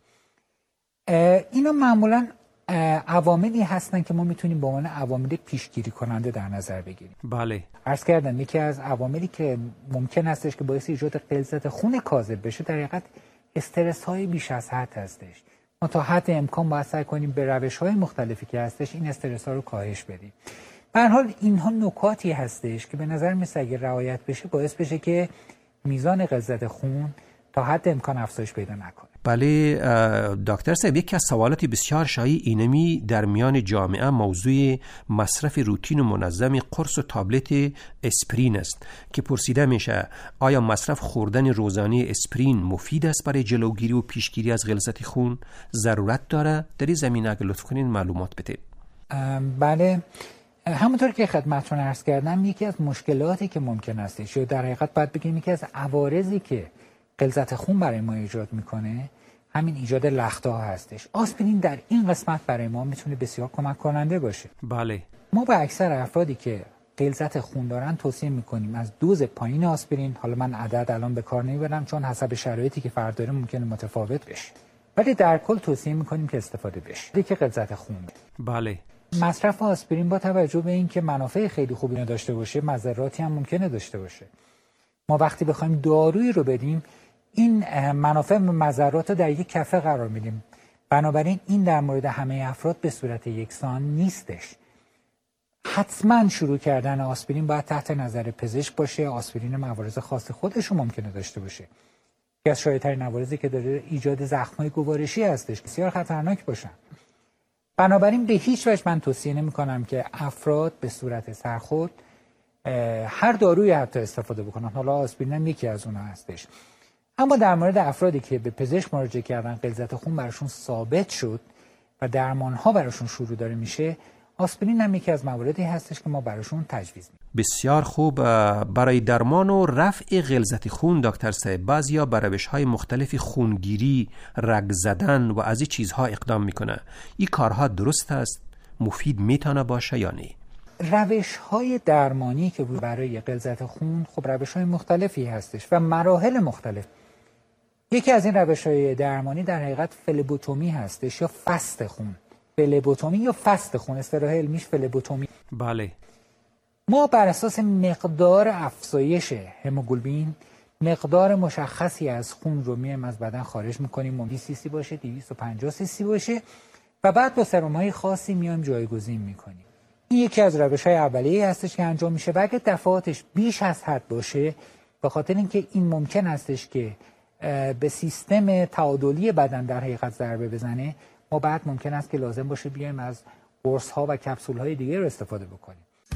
S9: اینا معمولاً عواملی هستن که ما میتونیم به عنوان عوامل پیشگیری کننده در نظر بگیریم.
S8: بله.
S9: عرض کردم یکی از عواملی که ممکن هستش که باعث ایجاد غلظت خون کاذب بشه در حقیقت استرس های بیش از حد هستش. ما تا حد امکان باید سعی کنیم به روش های مختلفی که هستش این استرس ها رو کاهش بدیم. به هر حال اینها نکاتی هستش که به نظر میاد اگه رعایت بشه باعث بشه که میزان غلظت خون تا حد امکان افزایش پیدا نکنه.
S8: بله دکتر صاحب، یکی از سوالات بسیار شایع اینمی در میان جامعه موضوع مصرف روتین و منظم قرص و تابلت اسپرین است که پرسیده میشه آیا مصرف خوردن روزانه اسپرین مفید است برای جلوگیری و پیشگیری از غلظت خون؟ ضرورت داره؟ در این زمینه اگه لطف کنین معلومات بده.
S9: بله، همونطور که خدمتتون عرض کردم یکی از مشکلاتی که ممکن است یا در حقیقت باید بگیم یکی از عوارضی که غلظت خون برای ما ایجاد میکنه همین ایجاد لختا هستش. آسپرین در این قسمت برای ما میتونه بسیار کمک کننده باشه.
S8: بله.
S9: ما به اکثر افرادی که غلظت خون دارن توصیه میکنیم از دوز پایین آسپرین، حالا من عدد الان به کار نمیبرم چون حسب شرایطی که فرد داره ممکنه متفاوت بشه، ولی در کل توصیه میکنیم که استفاده بشه دیگه غلظت خون.
S8: بله.
S9: مصرف آسپرین با توجه به اینکه منافع خیلی خوبی داشته باشه مضراتی هم ممکنه داشته باشه. ما وقتی بخوایم دارویی رو بدیم این منافع و مضرات رو در یک کفه قرار میدیم، بنابراین این در مورد همه افراد به صورت یکسان نیستش. حتما شروع کردن آسپرین باید تحت نظر پزشک باشه. آسپرین موارد خاص خودش رو ممکنه داشته باشه. یکی از شایع‌ترین عوارضی که داره ایجاد زخم‌های گوارشی هستش، بسیار خطرناک باشن. بنابراین به هیچ وجه من توصیه نمی‌کنم که افراد به صورت سرخود هر دارویی حتی استفاده بکنن. حالا آسپرین هم یکی از اونها هستش. اما در مورد افرادی که به پزشک مراجعه کردن، غلظت خون براشون ثابت شد و درمان‌ها براشون شروع داره میشه، آسپرین هم یکی از مواردی هستش که ما براشون تجویز میدیم.
S8: بسیار خوب. برای درمان و رفع غلظت خون دکتر صاحب بعضیا بر روش‌های مختلف خونگیری، رگ زدن و از این چیزها اقدام میکنه. این کارها درست است؟ مفید میتونه باشه یا نه؟
S9: روش‌های درمانی که برای غلظت خون خب روش‌های مختلفی هستش و مراحل مختلف. یکی از این روش‌های درمانی در حقیقت فلبوتومی هستش یا فست خون. فلبوتومی یا فست خون، اصطلاح علمیش فلبوتومی.
S8: بله.
S9: ما بر اساس مقدار افزایش هموگلوبین مقدار مشخصی از خون رو میایم از بدن خارج می‌کنیم، ممکن سی سی باشه، دویست و پنجاه سی سی باشه و بعد با سرم‌های خاصی میایم جایگزین می‌کنیم. این یکی از روش‌های اولیه هستش که انجام میشه و اگه دفعاتش بیش از حد باشه، به خاطر اینکه این ممکن هستش که به سیستم تعادلی بدن در حقیقت ضربه بزنه، ما بعد ممکن است که لازم باشه بیایم از قرص‌ها و کپسول‌های دیگه رو استفاده بکنیم.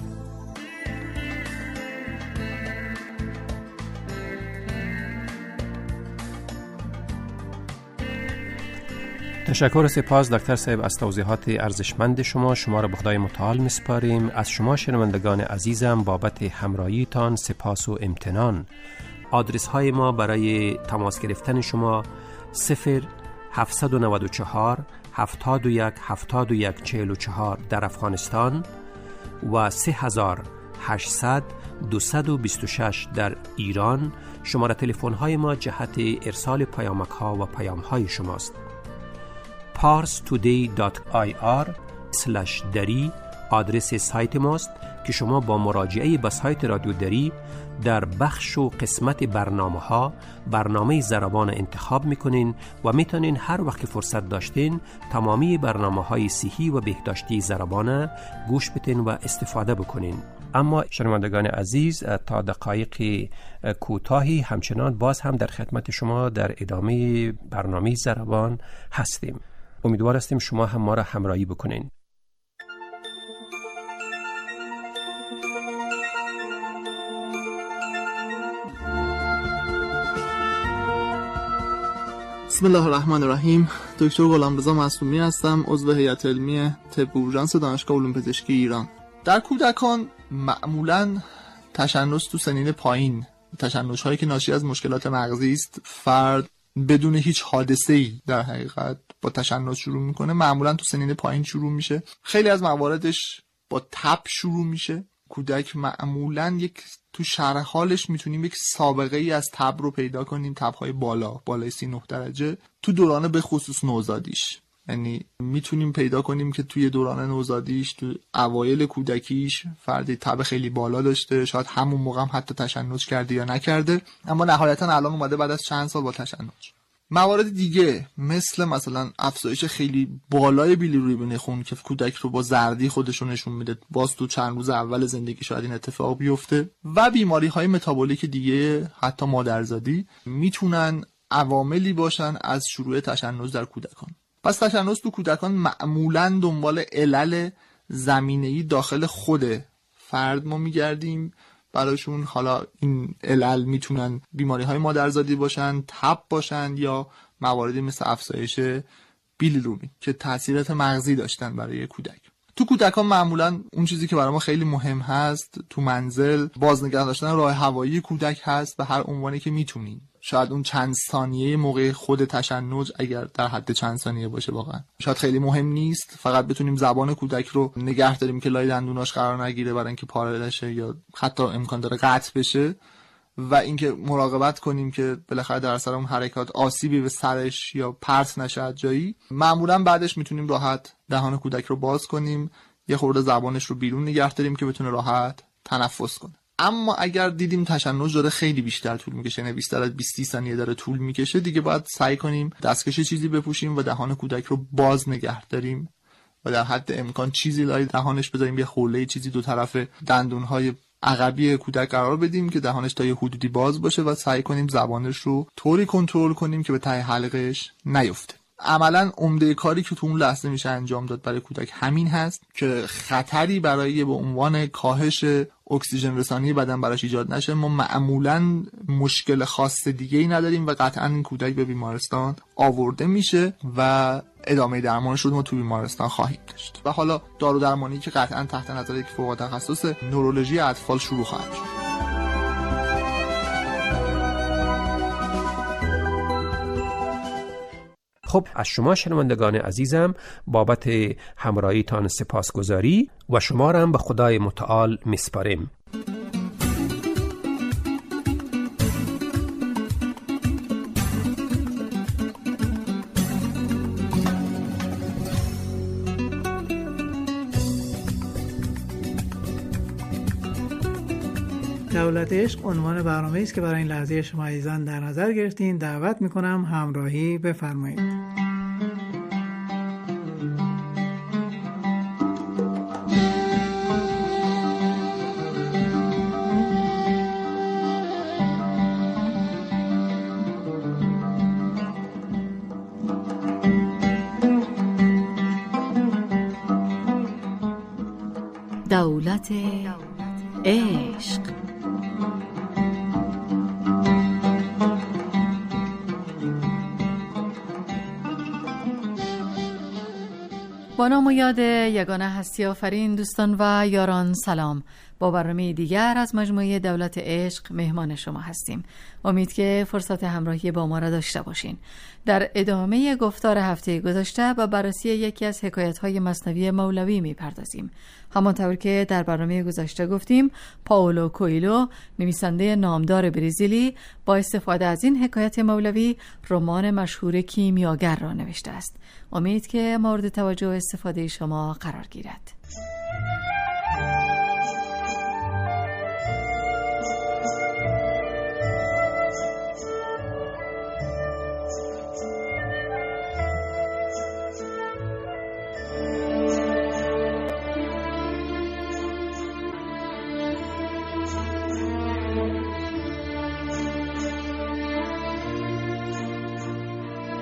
S8: تشکر و سپاس دکتر صاحب از توضیحات ارزشمند شما. شما را به خدای متعال میسپاریم. از شما شنوندگان عزیزم بابت همراهیتان سپاس و امتنان. آدرس های ما برای تماس گرفتن شما صفر هفت نه چهار هفتاد و یک هفتاد و یک چهل و چهار در افغانستان و سه هزار هشتصد دویست و بیست و شش در ایران. شماره تلفن های ما جهت ارسال پیامک ها و پیام های شماست. پارس تودی دات آی آر اسلش دری آدرس سایت ماست که شما با مراجعه به سایت رادیو دری در بخش و قسمت برنامه ها برنامه زربان انتخاب میکنین و میتونین هر وقت که فرصت داشتین تمامی برنامه های صحی و بهداشتی زربانه گوش بدین و استفاده بکنین. اما شنوندگان عزیز تا دقایق کوتاهی همچنان باز هم در خدمت شما در ادامه برنامه زربان هستیم. امیدوار هستیم شما هم ما را همراهی بکنین.
S11: بسم الله الرحمن الرحیم. دکتر غلامرضا معصومی هستم، عضو هیئت علمی طب اورژانس دانشگاه علوم پزشکی ایران. در کودکان معمولاً تشنج تو سنین پایین، تشنج هایی که ناشی از مشکلات مغزی است، فرد بدون هیچ حادثه‌ای در حقیقت با تشنج شروع میکنه. معمولاً تو سنین پایین شروع میشه. خیلی از مواردش با تب شروع میشه. کودک معمولاً یک تو شرح حالش میتونیم یک سابقه ای از تب رو پیدا کنیم، تب‌های بالا، بالای سی و نه درجه تو دوران به خصوص نوزادیش. یعنی میتونیم پیدا کنیم که توی دوران نوزادیش، تو اوایل کودکیش فردی تب خیلی بالا داشته، شاید همون موقع هم حتی تشنج کرده یا نکرده، اما نهایتا الان اومده بعد از چند سال با تشنج. موارد دیگه مثل مثلا افزایش خیلی بالای بیلیروبین خون که کودک رو با زردی خودشون نشون میده، باز تو چند روز اول زندگی شاید این اتفاق بیفته، و بیماری های متابولیک دیگه حتی مادرزادی میتونن عواملی باشن از شروع تشنج در کودکان. پس تشنج تو کودکان معمولاً دنبال علل زمینه‌ای داخل خود فرد ما میگردیم براشون. حالا این علل میتونن بیماری‌های مادرزادی باشن، تب باشن، یا مواردی مثل افزایش بیلیروبین که تأثیرات مغزی داشتن برای کودک. تو کودکان معمولاً اون چیزی که برای ما خیلی مهم هست تو منزل بازنگه داشتن راه هوایی کودک هست به هر عنوانی که میتونیم. شاید اون چند ثانیه موقع خود تشنج اگر در حد چند ثانیه باشه واقعا شاید خیلی مهم نیست، فقط بتونیم زبان کودک رو نگه داریم که لای دندوناش قرار نگیره برای اینکه پاره نشه یا حتی امکان داره قطع بشه، و اینکه مراقبت کنیم که بالاخره در اثر اون حرکات آسیبی به سرش یا پرت نشه از جایی. معمولا بعدش میتونیم راحت دهان کودک رو باز کنیم، یه خورده زبانش رو بیرون نگه داریم که بتونه راحت تنفس کنه. اما اگر دیدیم تشنج داره خیلی بیشتر طول میکشه، یعنی بیشتر از بیست ثانیه داره طول میکشه، دیگه باید سعی کنیم دستکش چیزی بپوشیم و دهان کودک رو باز نگه داریم و در حد امکان چیزی لای دهانش بذاریم، یه خورده چیزی دو طرف دندونهای عقبی کودک قرار بدیم که دهانش تا یه حدودی باز باشه و سعی کنیم زبانش رو طوری کنترل کنیم که به ته حلقش نیفته. عملاً عمده کاری که تو اون لحظه میشه انجام داد برای کودک همین هست که خطری برای به عنوان کاهش اکسیژن رسانی بدن براش ایجاد نشه. ما معمولاً مشکل خاص دیگه ای نداریم و قطعاً این کودک به بیمارستان آورده میشه و ادامه درمانش رو ما تو بیمارستان خواهیم داشت. و حالا دارو درمانی که قطعاً تحت نظر یک فوق تخصص نورولوژی اطفال شروع خواهد شد.
S8: خب از شما شنوندگان عزیزم بابت همراهیتان سپاسگزاری و شما را هم به خدای متعال میسپاریم.
S3: دولت عشق عنوان برنامه است که برای این لحظه شما عزیزان در نظر گرفتین. دعوت میکنم همراهی بفرمایید.
S5: دولت عشق. با نام و یاد یگانه هستی آفرین دوستان و یاران سلام. با برنامه دیگر از مجموعه دولت عشق مهمان شما هستیم. امید که فرصت همراهی با ما را داشته باشین. در ادامه گفتار هفته گذشته به بررسی یکی از حکایت‌های مثنوی مولوی می‌پردازیم. همانطور که در برنامه گذشته گفتیم، پائولو کوئلو، نویسنده نامدار برزیلی، با استفاده از این حکایت مولوی رمان مشهور کیمیاگر را نوشته است. امید که مورد توجه و استفاده شما قرار گیرد.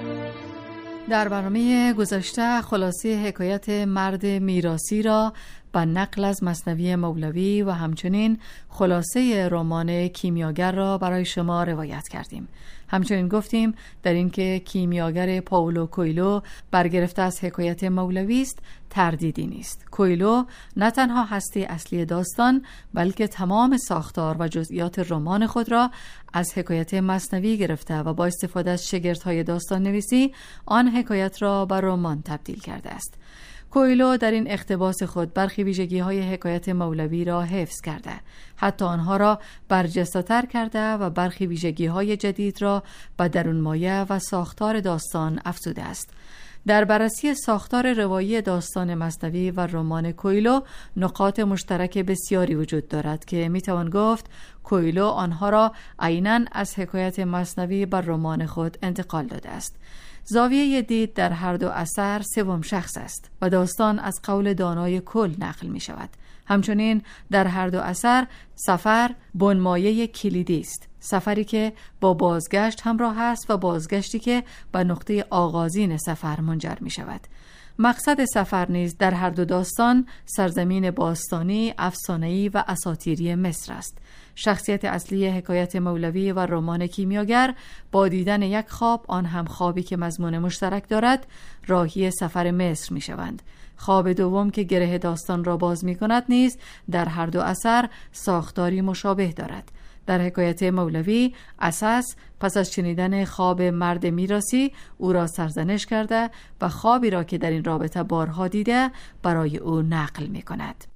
S5: در برنامه گذشته خلاصه حکایت مرد میراثی را و نقل از مثنوی مولوی و همچنین خلاصه رمان کیمیاگر را برای شما روایت کردیم. همچنین گفتیم در اینکه کیمیاگر پائولو کوئلو برگرفته از حکایت مولوی است تردیدی نیست. کوئلو نه تنها هسته اصلی داستان بلکه تمام ساختار و جزئیات رمان خود را از حکایت مثنوی گرفته و با استفاده از شگردهای داستان نویسی آن حکایت را به رمان تبدیل کرده است. کوئلو در این اقتباس خود برخی ویژگی‌های حکایت مولوی را حفظ کرده، حتی آنها را برجسته‌تر کرده و برخی ویژگی‌های جدید را به درون مایه و ساختار داستان افزوده است. در بررسی ساختار روایی داستان مثنوی و رمان کوئلو نقاط مشترک بسیاری وجود دارد که میتوان گفت کوئلو آنها را عیناً از حکایت مثنوی بر رمان خود انتقال داده است. زاویه دید در هر دو اثر سوم شخص است و داستان از قول دانای کل نقل می شود. همچنین در هر دو اثر سفر بنمایه کلیدی است، سفری که با بازگشت همراه است و بازگشتی که به نقطه آغازین سفر منجر می شود. مقصد سفر نیز در هر دو داستان سرزمین باستانی، افسانه‌ای و اساطیری مصر است. شخصیت اصلی حکایت مولوی و رمان کیمیاگر با دیدن یک خواب، آن هم خوابی که مضمون مشترک دارد، راهی سفر مصر می شوند. خواب دوم که گره داستان را باز می کند نیز در هر دو اثر ساختاری مشابه دارد. در حکایت مولوی اساس پس از شنیدن خواب مرد میراثی او را سرزنش کرده و خوابی را که در این رابطه بارها دیده برای او نقل می کند.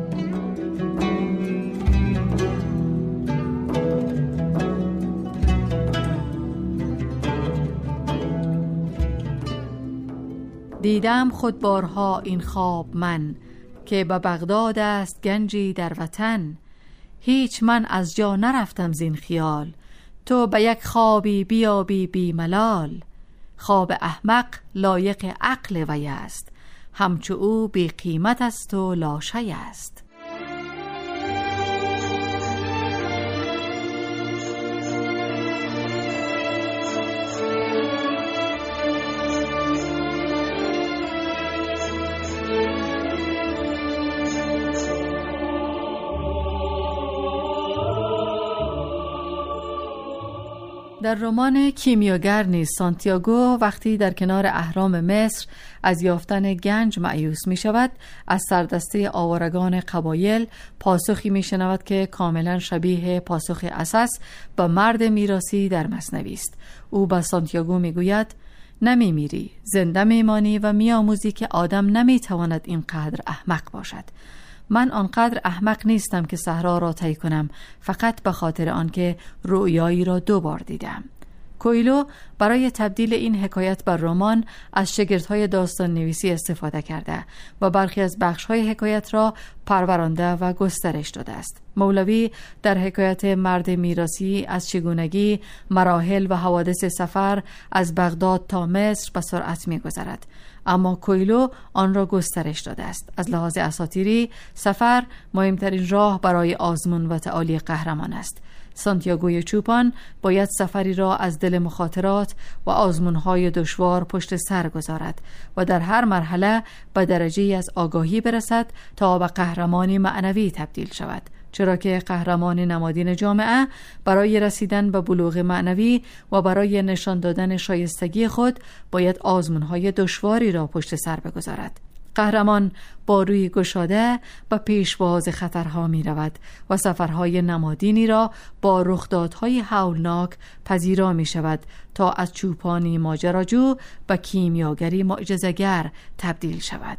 S5: دیدم خود بارها این خواب من، که به بغداد است گنجی در وطن. هیچ من از جا نرفتم زین خیال، تو به یک خوابی بیابی بی ملال. خواب احمق لایق عقل وی است، همچو او بی قیمت است و لاشی است. در رمان کیمیاگر نیز سانتیاگو وقتی در کنار اهرام مصر از یافتن گنج مایوس می شود، از سردسته آوارگان قبایل پاسخی می شنود که کاملا شبیه پاسخ اساس به مرد میراثی در مثنوی است. او به سانتیاگو می گوید نمی میری، زنده می مانی و می آموزی که آدم نمی تواند اینقدر احمق باشد. من آنقدر احمق نیستم که صحرا را طی کنم، فقط به خاطر آنکه رؤیایی را دو بار دیدم. کوئلو برای تبدیل این حکایت بر رمان از شگردهای داستان نویسی استفاده کرده و برخی از بخش‌های حکایت را پرورانده و گسترش داده است. مولوی در حکایت مرد میراثی از چگونگی مراحل و حوادث سفر از بغداد تا مصر به سرعت می‌گذرد، اما کوئلو آن را گسترش داده است. از لحاظ اساطیری سفر مهمترین راه برای آزمون و تعالی قهرمان است. سانتیاگوی چوپان باید سفری را از دل مخاطرات و آزمون‌های دشوار پشت سر گذارد و در هر مرحله به درجه‌ای از آگاهی برسد تا به قهرمانی معنوی تبدیل شود، چرا که قهرمان نمادین جامعه برای رسیدن به بلوغ معنوی و برای نشان دادن شایستگی خود باید آزمون‌های دشواری را پشت سر بگذارد. قهرمان با روی گشاده به پیشواز خطرها می رود و سفرهای نمادینی را با رخدادهای هولناک پذیرا می شود تا از چوپانی ماجراجو به کیمیاگری معجزه‌گر تبدیل شود.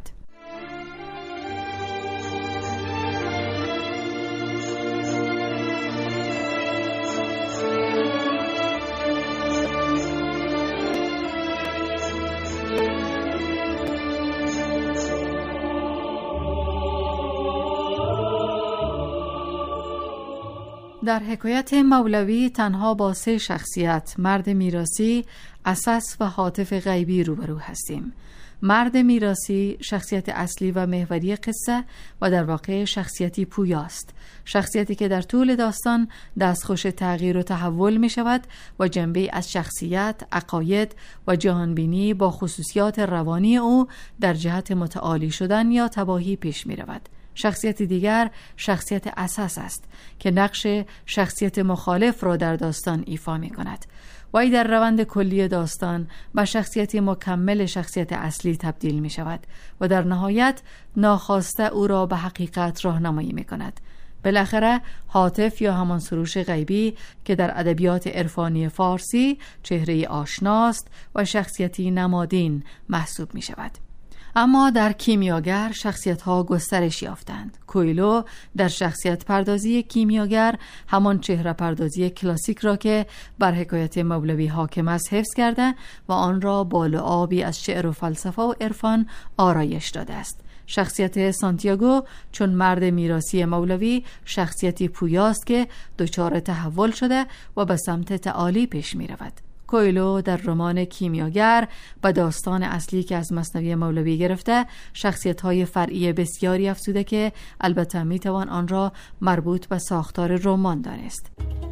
S5: در حکایت مولوی تنها با سه شخصیت، مرد میراثی، اساس و حاطف غیبی روبرو هستیم. مرد میراثی شخصیت اصلی و محوری قصه و در واقع شخصیتی پویاست، شخصیتی که در طول داستان دستخوش تغییر و تحول می شود و جنبه از شخصیت، عقاید و جهانبینی با خصوصیات روانی او در جهت متعالی شدن یا تباهی پیش می رود. شخصیت دیگر شخصیت اساس است که نقش شخصیت مخالف را در داستان ایفا می کند. وی در روند کلی داستان به شخصیت مکمل شخصیت اصلی تبدیل می شود و در نهایت ناخواسته او را به حقیقت راهنمایی می کند. بالاخره هاتف یا همان سروش غیبی که در ادبیات عرفانی فارسی چهره آشناست و شخصیتی نمادین محسوب می شود. اما در کیمیاگر شخصیت‌ها گسترش یافتند. کویلو در شخصیت پردازی کیمیاگر همان چهره پردازی کلاسیک را که بر حکایت مولوی حاکم است حفظ کرده و آن را با لعابی از شعر و فلسفه و عرفان آرایش داده است. شخصیت سانتیاگو چون مرد میراثی مولوی شخصیتی پویاست که دچار تحول شده و به سمت تعالی پیش می رود. کویلو در رمان کیمیاگر و داستان اصلی که از مثنوی مولوی گرفته شخصیت‌های فرعی بسیاری افزوده که البته میتوان آن را مربوط به ساختار رمان دانست.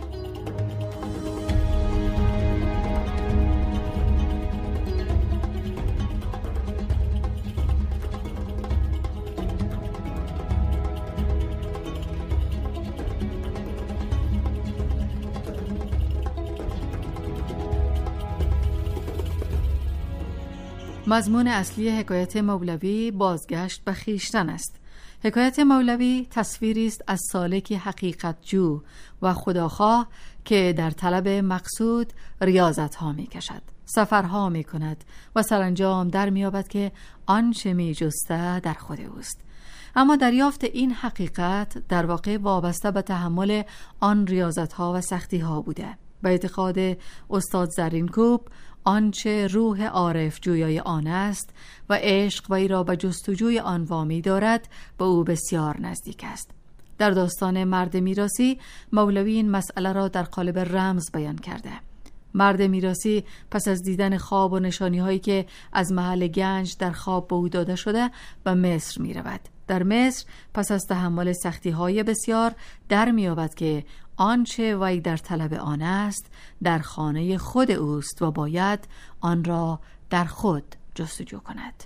S5: مضمون اصلی حکایت مولوی بازگشت به خویشتن است. حکایت مولوی تصویری است از سالکی حقیقت جو و خداخواه که در طلب مقصود ریاضت ها می کشد، سفرها می کند و سرانجام در می یابد که آنچه می جسته در خود اوست. اما دریافت این حقیقت در واقع وابسته به تحمل آن ریاضت ها و سختی ها بوده. به اعتقاد استاد زرینکوب آنچه روح عارف جویای آن است و عشق وی را به جستجوی آن وامی دارد به او بسیار نزدیک است. در داستان مرد میراثی مولوی این مسئله را در قالب رمز بیان کرده. مرد میراثی پس از دیدن خواب و نشانی هایی که از محل گنج در خواب به او داده شده به مصر می رود. در مصر پس از تحمل سختی های بسیار در می یابد که آنچه وی در طلب آن است در خانه خود اوست و باید آن را در خود جستجو کند.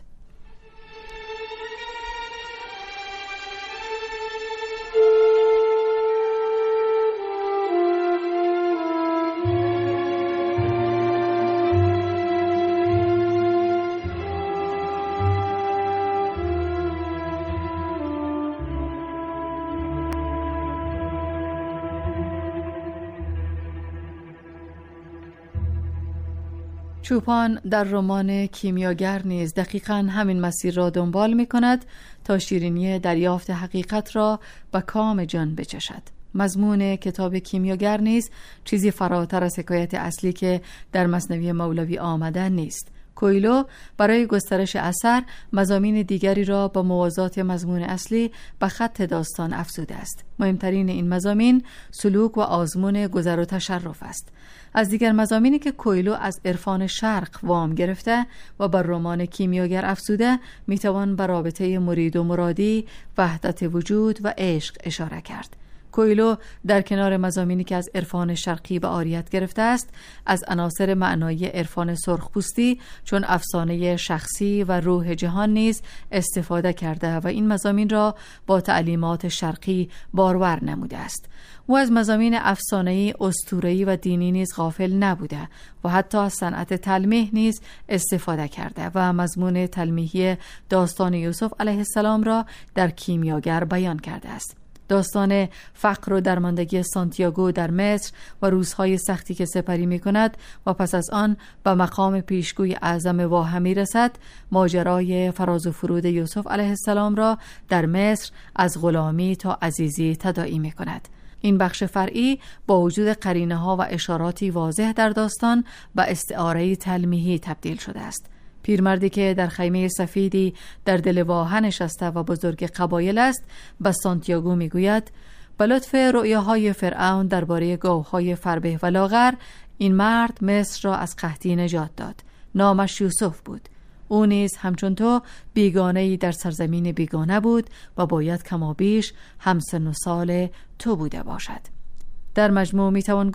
S5: چوپان در رمان کیمیاگر نیز دقیقاً همین مسیر را دنبال می کند تا شیرینی دریافت حقیقت را به کام جان بچشد. مضمون کتاب کیمیاگر نیز چیزی فراتر از حکایت اصلی که در مثنوی مولوی آمده نیست. کویلو برای گسترش اثر مضامین دیگری را با موازات مضمون اصلی به خط داستان افزوده است. مهمترین این مضامین سلوک و آزمون گذر و تشرف است. از دیگر مضامینی که کویلو از عرفان شرق وام گرفته و بر رمان کیمیاگر افزوده میتوان به رابطه مرید و مرادی، وحدت وجود و عشق اشاره کرد. کویلو در کنار مضامینی که از عرفان شرقی به عاریت گرفته است، از عناصر معنایی عرفان سرخپوستی چون افسانه شخصی و روح جهان نیز استفاده کرده و این مضامین را با تعلیمات شرقی بارور نموده است. او از مضامین افسانه‌ای، اسطوره‌ای و دینی نیز غافل نبوده و حتی از صنعت تلمیح نیز استفاده کرده و مضمون تلمیحی داستان یوسف علیه السلام را در کیمیاگر بیان کرده است. داستان فقر و درماندگی سانتیاگو در مصر و روزهای سختی که سپری می کند و پس از آن به مقام پیشگوی اعظم واهمی رسد، ماجرای فراز و فرود یوسف علیه السلام را در مصر از غلامی تا عزیزی تداعی می کند. این بخش فرعی با وجود قرینه ها و اشاراتی واضح در داستان به استعاره تلمیحی تبدیل شده است. پیرمردی که در خیمه سفیدی در دل واحه نشسته و بزرگ قبایل است به سانتیاگو میگوید به لطف رؤیاهای فرعون درباره گاوهای فربه و لاغر این مرد مصر را از قحطی نجات داد. نامش یوسف بود. او نیز همچون تو بیگانه‌ای در سرزمین بیگانه بود و باید کمابیش همسن و سال تو بوده باشد. در مجموع میتوان گفت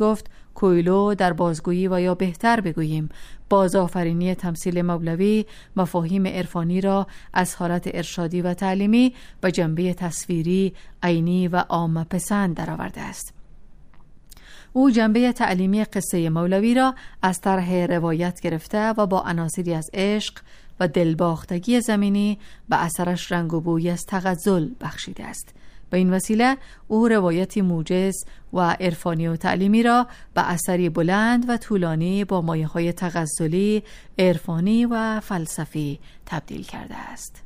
S5: کویلو در بازگویی و یا بهتر بگوییم بازآفرینی تمثیل مولوی مفاهیم عرفانی را از حالت ارشادی و تعلیمی به جنبه تصویری، عینی و عامه پسند درآورده است. او جنبه تعلیمی قصه مولوی را از طرح روایت گرفته و با عناصری از عشق و دلباختگی زمینی به اثرش رنگ و بوی از تغزل بخشیده است. به این وسیله او روایتی موجز و عرفانی و تعلیمی را به اثری بلند و طولانی با مایه‌های تغزلی، عرفانی و فلسفی تبدیل کرده است.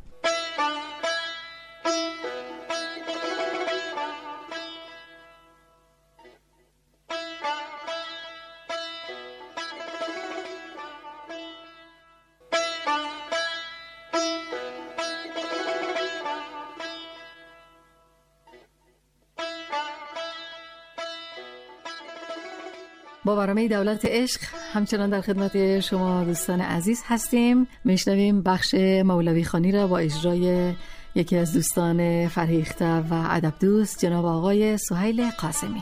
S5: با برنامه دولت عشق همچنان در خدمت شما دوستان عزیز هستیم. میشنویم بخش مولوی خوانی را با اجرای یکی از دوستان فرهیخته و ادب دوست جناب آقای سهیل قاسمی.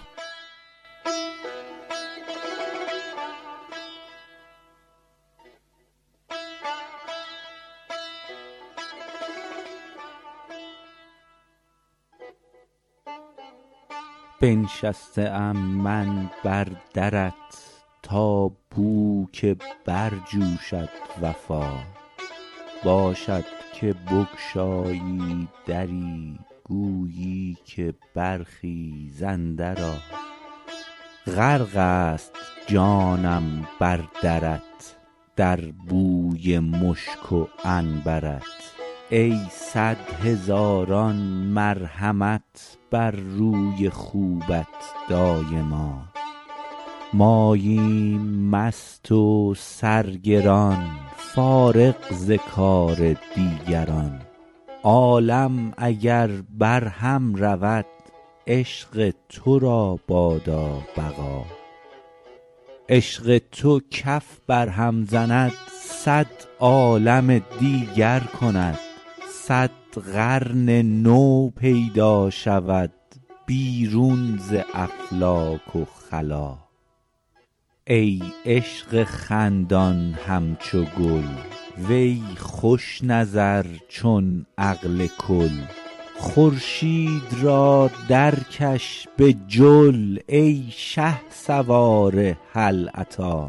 S2: بنشسته ام من بر درت تا بو که برجوشد وفا، باشد که بگشایی دری گویی که برخیزنده را. غرق است جانم بر درت در بوی مشک و عنبرت، ای صد هزاران مرحمت بر روی خوبت دایما. ماییم مست و سرگران فارغ ز کار دیگران، عالم اگر بر هم رود عشق تو را بادا بقا. عشق تو کف بر هم زند صد عالم دیگر کند، صد قرن نو پیدا شود بیرون ز افلاک و خلا. ای عشق خندان همچو گل، وی خوش نظر چون عقل کل. خورشید را درکش به جل ای شه سوار هل اتی.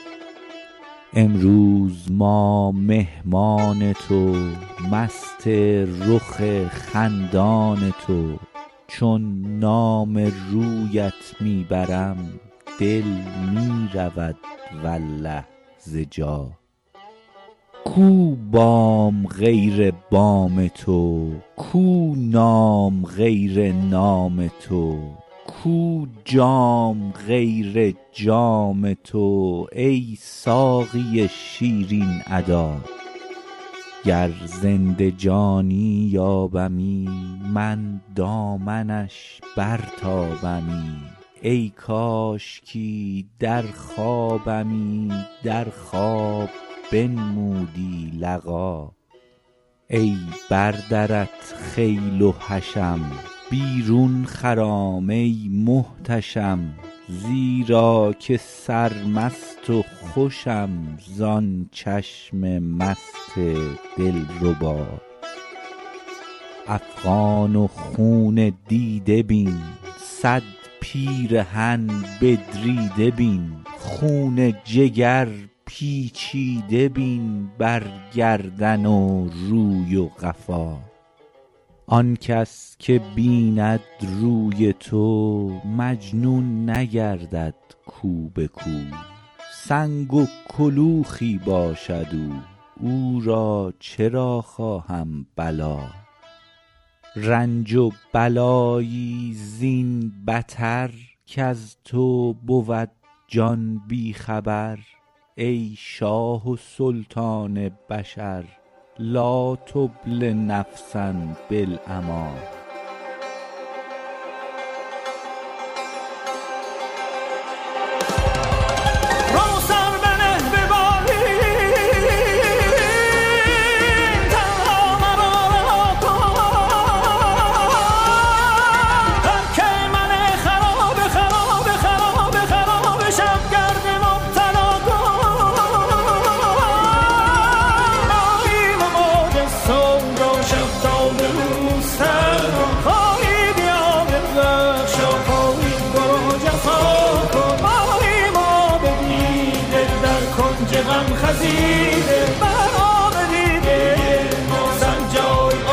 S2: امروز ما مهمان تو مست رخ خندان تو، چون نام رویت میبرم دل میرود والله ز جا. کو بام غیر بام تو، کو نام غیر نام تو، کو جام غیر جام تو، ای ساقی شیرین ادا. گر زنده جانی یابمی من دامنش برتابمی، ای کاشکی در خوابمی در خواب بنمودی لقا. ای بردرت خیل و حشم بیرون خرام ای محتشم، زیرا که سرمست و خوشم زان چشم مست دلربا. افغان و خون دیده بین صد پیرهن بدریده بین، خون جگر پیچیده بین بر گردن و روی و قفا. آن کس که بیند روی تو مجنون نگردد کو به کو، سنگ و کلوخی باشد او او را چرا خواهم بلا. رنج و بلایی زین بتر کز تو بود جان بی خبر، ای شاه و سلطان بشر لا تبل نفسا بالامان.